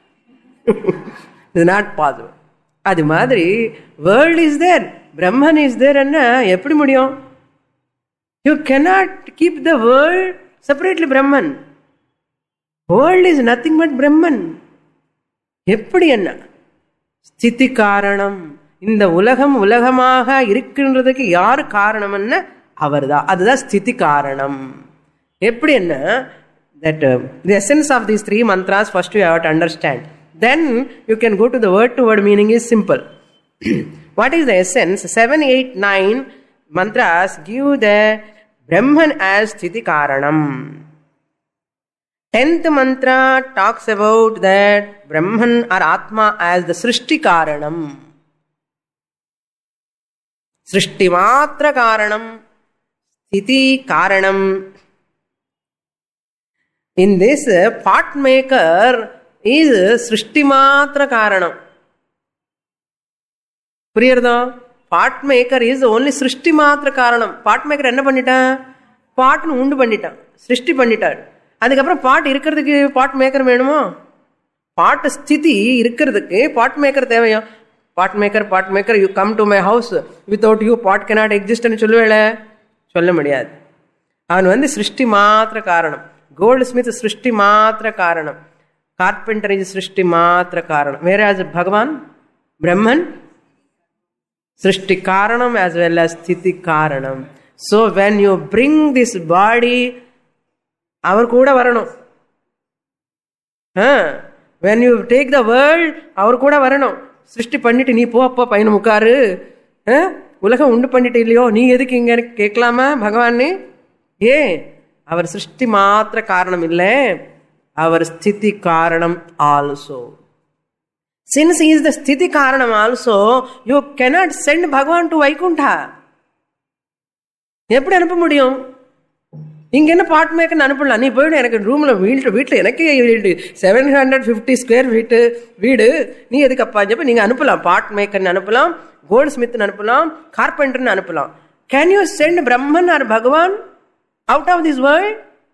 It is not possible. Adi madri world is there, Brahman is there, and eppadi mudiyum? You cannot keep the world separately Brahman. World is nothing but Brahman. எப்படி என்ன? ஸ்திதி காரணம். இந்த உலகம் உலகமாக இருக்கின்றதுக்கு யாரு காரணம் என்ன? அவர்தான். அதுதான் ஸ்திதி காரணம். எப்படி என்ன? That uh, the essence of these three mantras first you have to understand. Then you can go to the word to word meaning is simple. What is the essence? Seven, eight, nine mantras give the Brahman as Sthiti Karanam. Tenth mantra talks about that Brahman or Atma as the Srishti Karanam. Srishti Matra Karanam, Sthiti Karanam. In this, pot maker is Srishti Matra Karanam. புரியுறதோ? Pot maker is only சிருஷ்டி மாத்திர காரணம். பாட் maker என்ன பண்ணிட்டான்? பாட்னு உண்டு பண்ணிட்டான், சிருஷ்டி பண்ணிட்டான். அதுக்கப்புறம் பாட் இருக்கிறதுக்கு பாட் மேக்கர் வேணுமோ? பாட்டு ஸ்திதி இருக்கிறதுக்கு பாட் மேக்கர் தேவையா? Pot maker pot maker you come to my house, without you pot cannot எக்ஸிஸ்ட்னு சொல்லுவேல? சொல்ல முடியாது. அவன் வந்து சிருஷ்டி மாத்திர காரணம். கோல்டு ஸ்மித் சிருஷ்டி மாத்திர காரணம். கார்பெண்டர் இஸ் சிருஷ்டி மாத்திர காரணம். வேற பகவான் பிரம்மன் சிருஷ்டி காரணம் as well as ஸ்திதி காரணம். So when you bring this body, அவர் கூட வரணும். When you take the world, அவர் கூட வரணும். சிருஷ்டி பண்ணிட்டு நீ போ அப்போ பையன் முக்காரு, உலகம் உண்டு பண்ணிட்டு இல்லையோ, நீ எதுக்கு இங்க கேட்கலாமா பகவான்? ஏ அவர் சிருஷ்டி மாத்திர காரணம் இல்லை, அவர் ஸ்திதி காரணம் also. Since he is the ஸ்திதி காரணம் also, you cannot send Bhagavan to Vaikuntha. எப்படி அனுப்ப முடியும்? இங்க என்ன பாட் மேக்கர் அனுப்பலாம்? நீ போயிடு, எனக்கு ரூம்ல வீட்டு வீட்டுல எனக்கே செவன் ஹண்ட்ரட் பிப்டி ஸ்கொயர் வீட்டு வீடு, நீ எதுக்கு அப்பா? நீங்க அனுப்பலாம், பாட் மேக்கர் அனுப்பலாம், கோல்ட் ஸ்மித் அனுப்பலாம், கார்பெண்டர் அனுப்பலாம். Can you send Brahman or Bhagavan out of this world?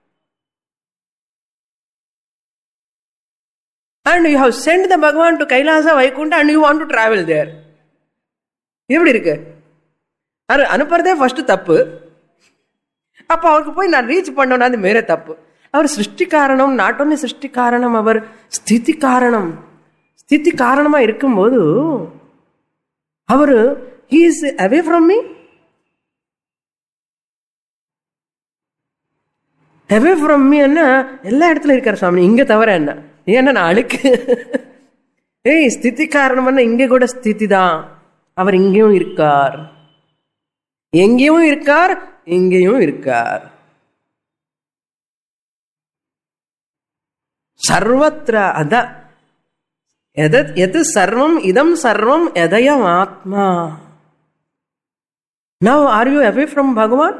And you have sent the Bhagavan to Kailasa, Vaikuntha, and you want to travel there. எப்படி இருக்கு? அது அனுப்புறதே ஃபர்ஸ்ட் தப்பு. அப்ப அவருக்கு போய் நான் ரீச் பண்ணோம்னா அது மேலே தப்பு. அவர் சிருஷ்டி காரணம், நாட் ஓன்லி சிருஷ்டி காரணம், அவர் ஸ்திதி காரணம். ஸ்திதி காரணமா இருக்கும்போது அவரு he is away from me. away from me என்ன? எல்லா இடத்துல இருக்காரு சுவாமி, இங்க தவிர என்ன? ஏன்னா நான் அழுக்கு. ஏய், ஸ்திதி காரணம் இங்க கூட ஸ்திதி தான். அவர் இங்கேயும் இருக்கார், எங்கேயும் இருக்கார், இங்கேயும் இருக்கார். சர்வத்ர அத எது சர்வம் இதம் சர்வம் எதயம் ஆத்மா. Now are you away from Bhagavan?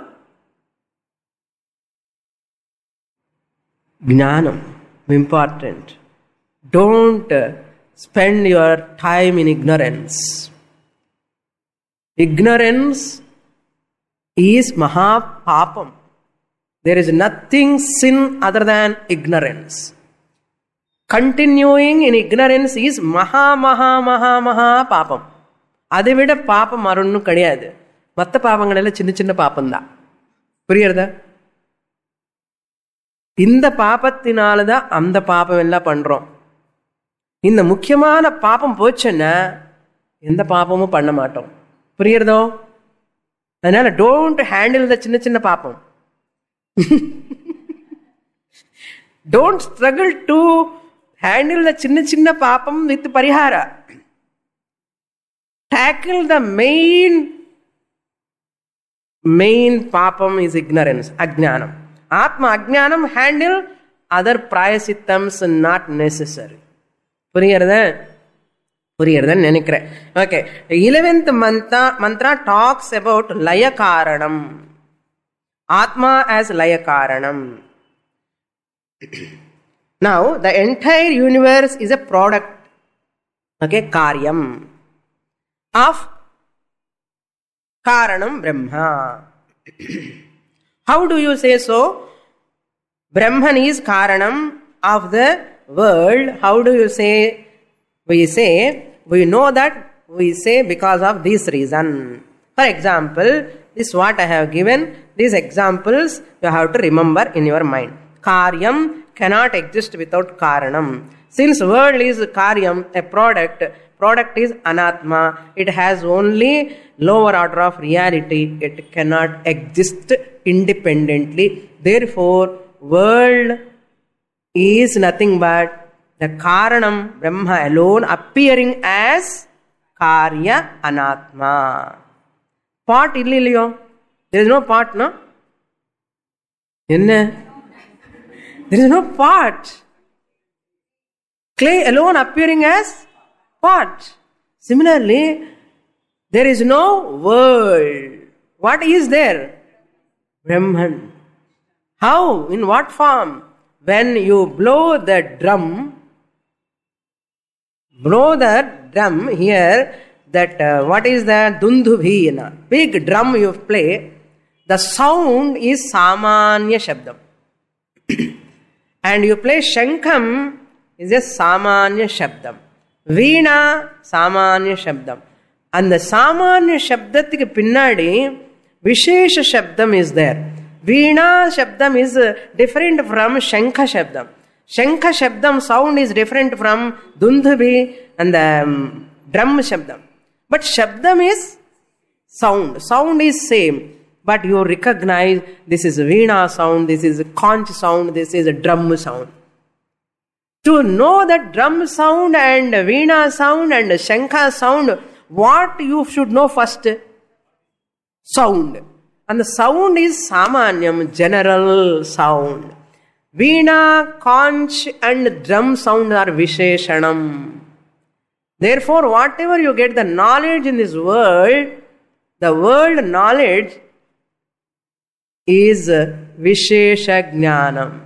Jnanam important. Don't spend your time in ignorance. Ignorance is maha papam. There is nothing sin other than ignorance. Continuing in ignorance is maha maha maha maha papam. அதை விட பாப்பம் மறொன்னும் கிடையாது. மற்ற பாவங்கள் எல்லாம் சின்ன சின்ன பாப்பம் தான். புரியுறதா? இந்த பாபத்தினாலதான் அந்த பாப்பம் எல்லாம் பண்றோம். இந்த முக்கியமான பாப்பம் போச்சுன்னா எந்த பாப்பமும் பண்ண மாட்டோம். புரியுறதோ? அதனால டோன்ட் ஹேண்டில் த சின்ன சின்ன பாப்பம். Don't struggle to handle the சின்ன சின்ன பாப்பம் வித் பரிஹாரா. டேக்கிள் த மெயின் மெயின் பாப்பம் இஸ் ignorance, அஜ்ஞானம். ஆத்மா அஜ்ஞானம், ஹேண்டில் அதர் பிராயசித்தம்ஸ் நாட் நெசசரி. புரியுறத? புரியுறதுன்னு நினைக்கிறேன். Okay, eleventh mantra mantra talks about laya karanam. Atma as laya karanam. Now the entire universe is a product, okay, karyam of karanam Brahma. How do you say so? Brahman is karanam of the world. How do you say? We say, we know that we say because of this reason. For example, this what I have given, these examples you have to remember in your mind. Karyam cannot exist without karanam. Since world is karyam, a product, product is anatma, it has only lower order of reality, it cannot exist independently. Therefore, world is nothing but the karanam Brahma alone appearing as karya anatma. Pot illilliyo? There is no pot, no? Enna? There is no pot. Clay alone appearing as pot. Similarly, there is no world. What is there? Brahman. How? In what form? When you blow the drum, blow the drum here, that uh, what is the dundubhi, big drum you play, the sound is samanya shabdam. And you play shankham, is a samanya shabdam. Veena, samanya shabdam. And the samanya shabdathikku pinnadi, vishesha shabdam is there. Veena shabdam is different from shankha shabdam. Shankha shabdam sound is different from dundubhi and the um, drum shabdam. But shabdam is sound. Sound is same. But you recognize this is a veena sound, this is a conch sound, this is a drum sound. To know that drum sound and veena sound and shankha sound, what you should know first? Sound. And the sound is samanyam, general sound. Veena, conch and drum sound are visheshanam. Therefore, whatever you get the knowledge in this world, the world knowledge is vishesha jnanam.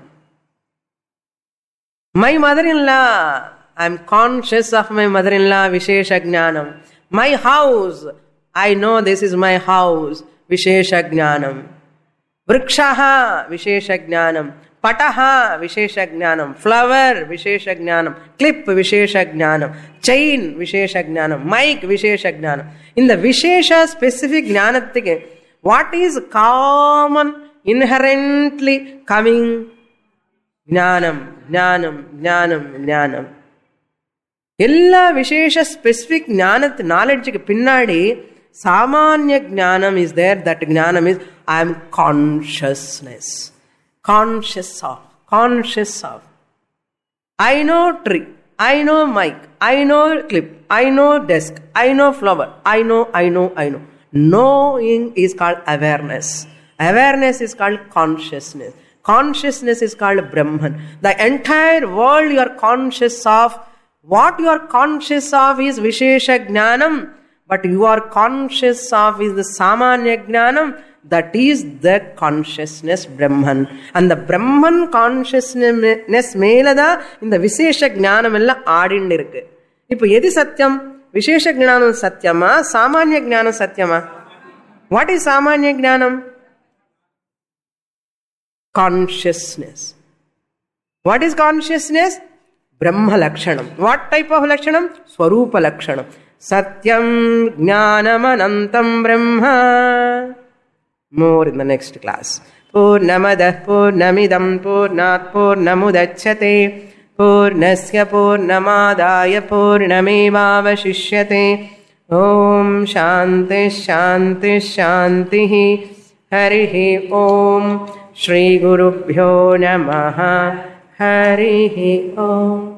My mother-in-law, I am conscious of my mother-in-law, vishesha jnanam. My house, I know this is my house, vishesha jnanam. Vrikshaha, vishesha jnanam. Pataha, vishesha jnanam. Flower, vishesha jnanam. Clip, vishesha jnanam. Chain, vishesha jnanam. Mic, vishesha jnanam. In the vishesha specific jnanathike, what is common, inherently coming? Jnanam, jnanam, jnanam, jnanam. Ella vishesha specific jnanath knowledge pinnadi, samanya jnanam is there. That jnanam is, I am consciousness. Conscious of, conscious of. I know tree, I know mic, I know clip, I know desk, I know flower, I know, I know, I know. Knowing is called awareness. Awareness is called consciousness. Consciousness is called Brahman. The entire world you are conscious of. What you are conscious of is Vishesha Jnanam, but you are conscious of is the Samanya Jnanam. That is the consciousness Brahman. And the Brahman consciousness melada in the Vishesha Jnanam ella aadindirukku. Ipo yedi satyam? Vishesha Jnanam satyama, Samanya Jnanam satyama. What is Samanya Jnanam? Consciousness. What is consciousness? Brahma Lakshanam. What type of Lakshanam? Swarupa Lakshanam. Satyam Jnanam Anantam Brahma. More in the next class. Purnamadah Purnamidam Purnat Purnamudachyate Purnasya Purnamadaya Purnamevavashishyate. Om Shanti Shanti Shanti Harihi Om Shri Gurubhyo Namaha Harihi Om.